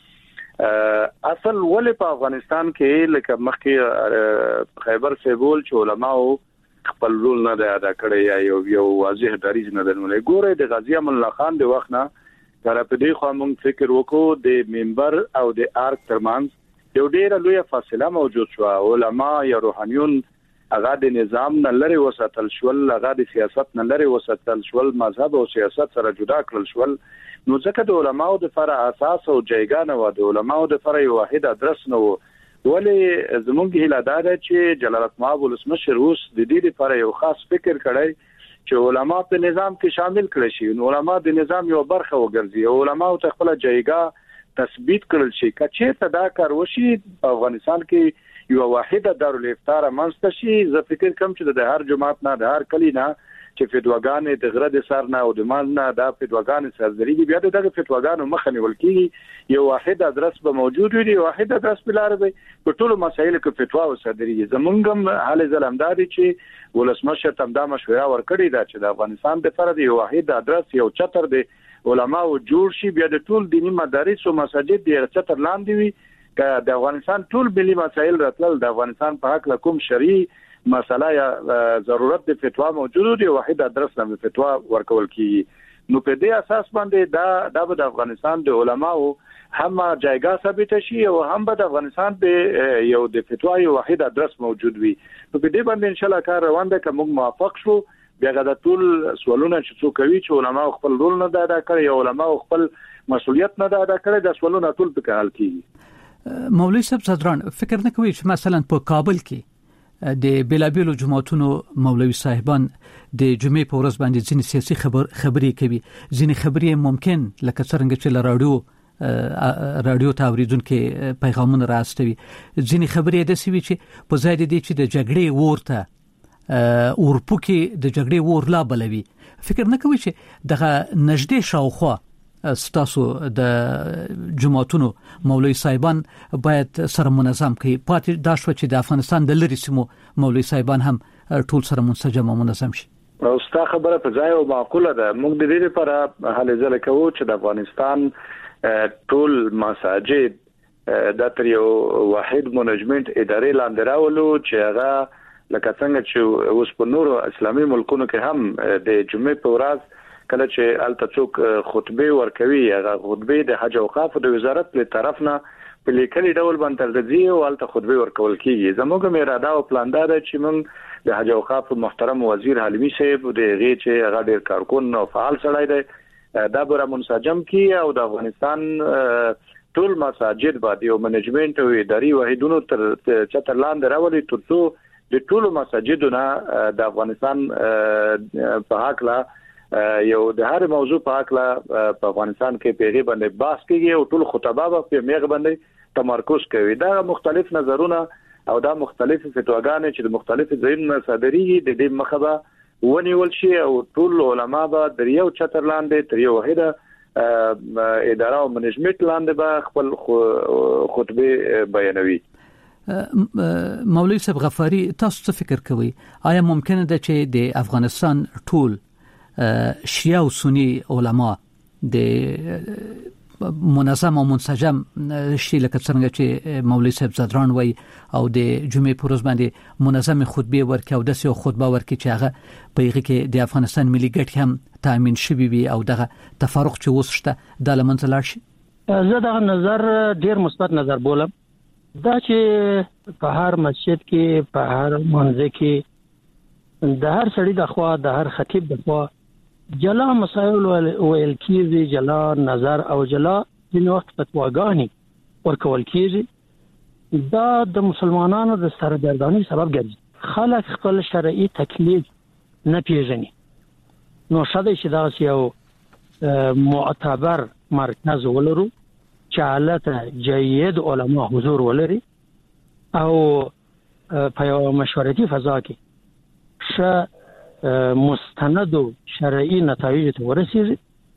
S21: چې اصل ولې په افغانستان کې لکه مخکې خیبر سیبول چې علماو خپل رول نه ادا کړی یا یو واضح دریځ نه درلودل. ګوره د غازی امان الله خان د وخت نه تر په دې خو موږ فکر وکړو د منبر او د ارک ترمنځ یو ډیره لوی فاصله موجود شو. علما یا روحانيون هغه د نظام نه لري وساتل شول، هغه د سیاست نه لري وساتل شول، مذهب او سیاست سره جدا کړل شول. نو ځکه د علماو د فرع اساس او جایګا نه و، د علماو د فرع واحد ادرس نه و. ولی زمونږ هیله دا ده چې جلال المآب ولسمشر اوس د دې لپاره یو خاص فکر کړی چې علما په نظام کې شامل کړي شي، نو علما د نظام یو برخه وګرځي او علما ته خپل جایګه تثبیت کړل شي. کچې ته دا کار وشي په افغانستان کې یو واحده دارالافطار منځته شي. زه فکر کوم چې د هر جماعت نه د هر کلی نه چې فتواګان د غره د سر نه او د مان نه د فتواګان سرزري بیا دغه فتواګانو مخه نیول کیږي. یو واحد ادرس به موجود وي، واحد ادرس بلار به په ټولو مسایلو کې فتوا او صدري. زمونږم حال زلمداري چې ولسمشر تم دا مشوره ورکړی دا چې د افغانستان د فرد یو واحد ادرس یو چتر دی علماء جوړ شي، بیا د ټول دینی مدارس او مساجد د چتر لاندې وي. که د افغانستان ټول ملي مسایل راتلل د افغانستان په حق کوم شرعي مسله یا ضرورت د فتوا موجود دی، واحد ادرس نه فتوا ورکول کیږي. نو په دې اساس باندې دا د افغانستان د علماو هم جایګه ثابت شي او هم د افغانستان په یو د فتوا یو واحد ادرس موجود وي. نو په دې باندې ان شاء الله کار روان دی. کوم موافق شو بیا د ټول سوالونه چې څوک کوي چې علماو خپل رول نه ادا کړي او علماو خپل مسؤلیت نه ادا کړي، د سوالونه ټول په حل کیږي.
S1: مولوی صاحب زدران فکر نه کوي چې مثلا په کابل کې د بیلابیلو جماعتونو مولوی صاحبان د جمعې په ورځ باندې ځینې سیاسي خبرې کوي، ځینې خبرې ممکن لکه څنګه چې له رادیو ته اوریدونکو پیغامونه راستوي، ځینې خبرې د سوي چې په ځای د دې چې د جګړې ورته اورپوکي د جګړې ور لا بلوي. فکر نه کوي چې دغه نږدې شاوخوا ستاسو د جماعتونو مولوی صاحبان باید سره منظم کړي؟ پاتې دا شو چې د افغانستان د لری سیمو مولوی صاحبان هم ټول سره منسجم او منظم شي.
S21: او ستا خبره په ځای او معقوله ده. موږ د دې لپاره هلې ځله کوو چې د افغانستان ټول مساجد د تر یو واحد منیجمنت ادارې لاندې راولو چې هغه لکه څنګه چې اوس په نورو اسلامي ملکونو کې هم د جمعې په ورځ کله چې التڅوک خطبه ورکوي، هغه خطبه د حج او اوقاف د وزارت له طرف نه په لیکلي ډول باندې ترځي او الته خطبه ورکول کیږي. زموږ اراده او پلان دا ده چې موږ د حج او اوقاف محترم وزیر حلمي صاحب د غي چې هغه ډیر کارکون او فعال سړی دی دا به منسجم کی او د افغانستان ټول مساجد باندې او منیجمنت او اداري وحیدونو تر چتر لاندې راولي ترڅو د ټول مساجدونو د افغانستان په حق لا یو د هر موضوع په حق لا په افغانستان کې پیغي باندې بحث کیږي او ټول خطبه په میغ باندې تمرکز کوي. دا مختلف نظرونه او دا مختلفې فتواګانې چې د مختلفو ځایونو صادرېږي د دې مخه ونیول شي او ټول علما به د یو چتر لاندې تر یو واحده اداره او منیجمنت لاندې به خپل خطبه بیانوي.
S1: مولوی صاحب غفاری تاسو څه فکر کوئ؟ آیا ممکنه ده چې د افغانستان ټول شیعه او سنی علما د منظم او منسجم شي لکه څنګه چې مولوی صاحب زدران وای او د جمعې پر ورځ باندې منظم خطبه ورکړي او د سیو خطبه ورکړي چې هغه په هغه کې د افغانستان ملي ګټې هم تامین شوي وي او دغه تفرق چې اوس شته د لمنځه لاړ شي؟
S5: زه دغه نظر ډیر مثبت نظر بولم. دا چې په هر مسجد کې په هر منځ کې د هر سړي د خوا د هر خطیب د خوا جلا مسائل ویل کیږي، جلا نظر او جلا د وخت فتواګانی ورکول کیږي. دا د مسلمانانو د سرګردانی سبب ګرځي. خلک خپل شرعي تکلیف نه پیژني. نو شاده چې دا یو معتبر مرکز ولرو چې حالت جيد علما حضور ولري او په یو مشورتي فضا کې ش مستند شرعي نتایج ته ورسیږي.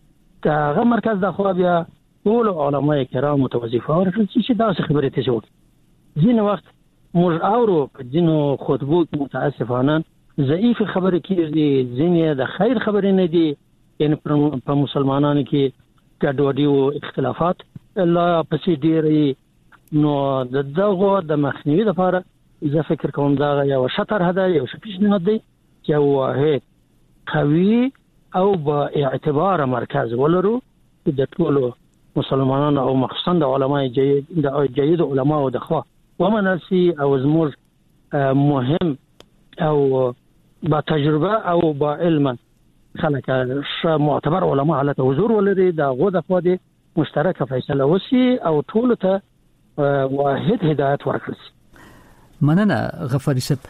S5: دا مرکز د خو بیا ټول علماء کرام متوظیفه ورکړي چې دا څه خبره ته جوړ. ځینې وخت موږ اورو په ځینو خطبو کې متاسفانه ضعیف خبره کیږي، ځینې د خیر خبرې نه دي. ان په مسلمانانو کې ګډوډي او اختلافات لا پسې ډېری. نو دغه د مخنیوي لپاره زه فکر کوم دا یو شطر هدا یو پیشنهاد دی چې واحد قوي او با اعتبار مرکز ولرو د ټولو مسلمانانو او مخصوصا د علماء جيد علماء د خوا ومنسي او زموږ مهم او با تجربه او با علم خلک معتبر علماء علت حضور ولري دا غو د خوا د مشترکه فیصله وسی او ټول ته واحد هدایت ورکړي.
S1: مننه غفاری صاحب.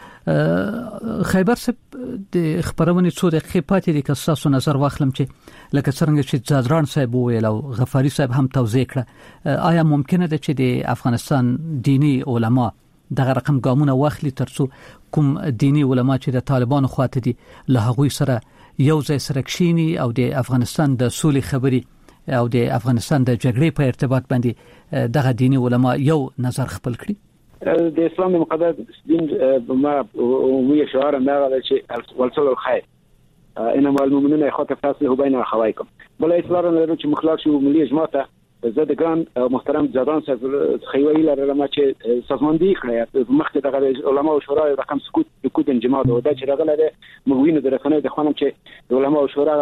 S1: خیبر صاحب د خبرونه څو دقیقې پاتې دي که تاسو نظر واخلم چې لکه څنګه چې زادران صاحب ویل او غفاری صاحب هم توضیح کړه، آیا ممکنه ده چې د افغانستان دینی علما دغه رقم ګامونه واخلي ترڅو کوم دینی علما چې د طالبانو خواته دي له هغوی سره یو ځای سره کښیني او د افغانستان د سولې خبري او د افغانستان د جګړې په ارتباط باندې دغه دینی علما یو نظر خپل کړي؟
S22: د اسلام مقدس دین ما وی شعار نه غواړي چې ولصل الخير انما المؤمنون اخوه فاصله بين اخويكم بل اسلام نه چې مخلاص شو ملي جماعته زه د ګران محترم زادان صاحب خیوی لرله ما چې سازماندهي کړی مخکې د علماء شورا رقم سکوت انجماع ده دا چې راغله د مغوینو د رسنۍ د خانم چې علماء شورا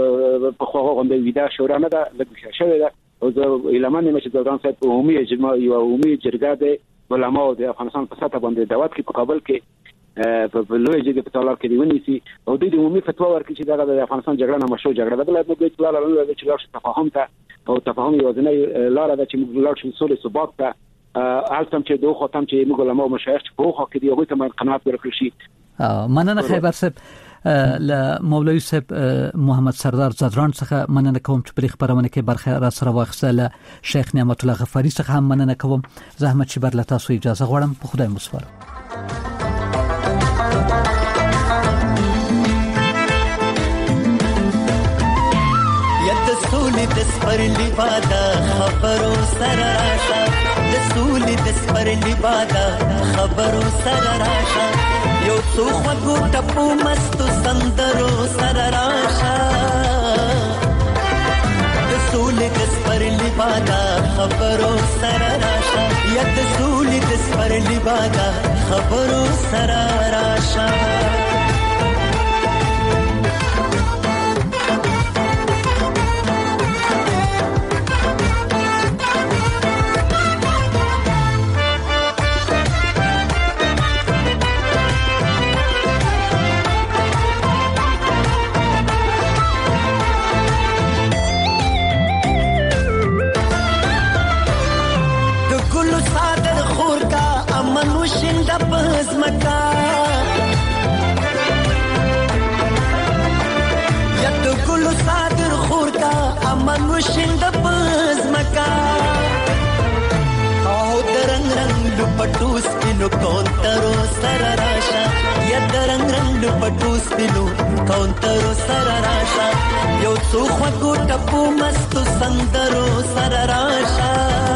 S22: په خواغه غونډه ویدا شورا نه ده لږ شوی ده او زه اعلان چې زادان صاحب عمومي اجماع یو عمومي جرګه ده علماء د افغانستان په سطح باندې دعوت کې په کابل کې په لوی جګړه په تالار کې ونیسي او د عمومي فتوا ورکړي چې دا د افغانستان جګړه نه مشروع جګړه ده. بل د دوی پلان لري چې لاړ تفاهم ته او تفاهم یو ځنې لار ده چې موږ لاړ شو سولې ثبات ته البته چې دوه ختم چې موږ علماء او مشایخ په خو کې دی هغه ته قناعت ورکړي شي.
S1: مننه خیبر صاحب. له مولوی صاحب محمد سردار زادران څخه مننه کوم چې په خبرونه کې برخه را سره واخیسته. له شیخ نعمت الله غفاری څخه هم مننه کوم. زحمت چې بر له تاسو اجازه غواړم. په خدای مسپارم.
S4: د سپرلی بادا خبرو سره راشه د سولې د سپرلی بادا خبرو سره راشه یو څو خوږو ټپو مستو سندرو سره راشه د سولې د سپرلی بادا خبرو سره راشه یا د سولې د سپرلی بادا خبرو سره راشه شند پزمکا او درنګ رنگ لپټوس کینو کون پټو سپینو کاونټر سره راشه یو څو خواږو ټپو مستو سندرو سره راشه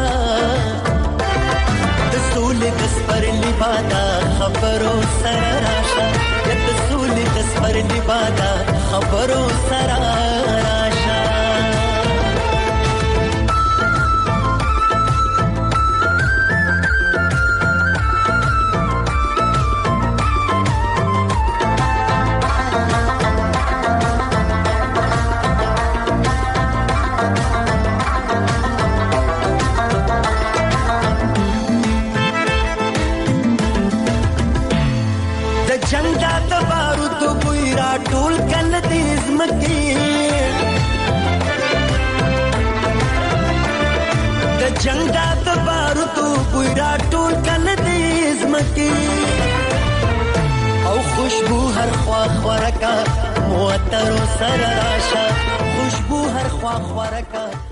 S4: د سولې د سپرلي بادا خبرو سره راشه د سولې د سپرلي بادا خبرو سره راشه ټول کله دې زمکي د جنگ د بارودو بویرا ټول کله دې زمکي او خوشبو هر خوا خورکا موتر سره راشه خوشبو هر خوا خورکا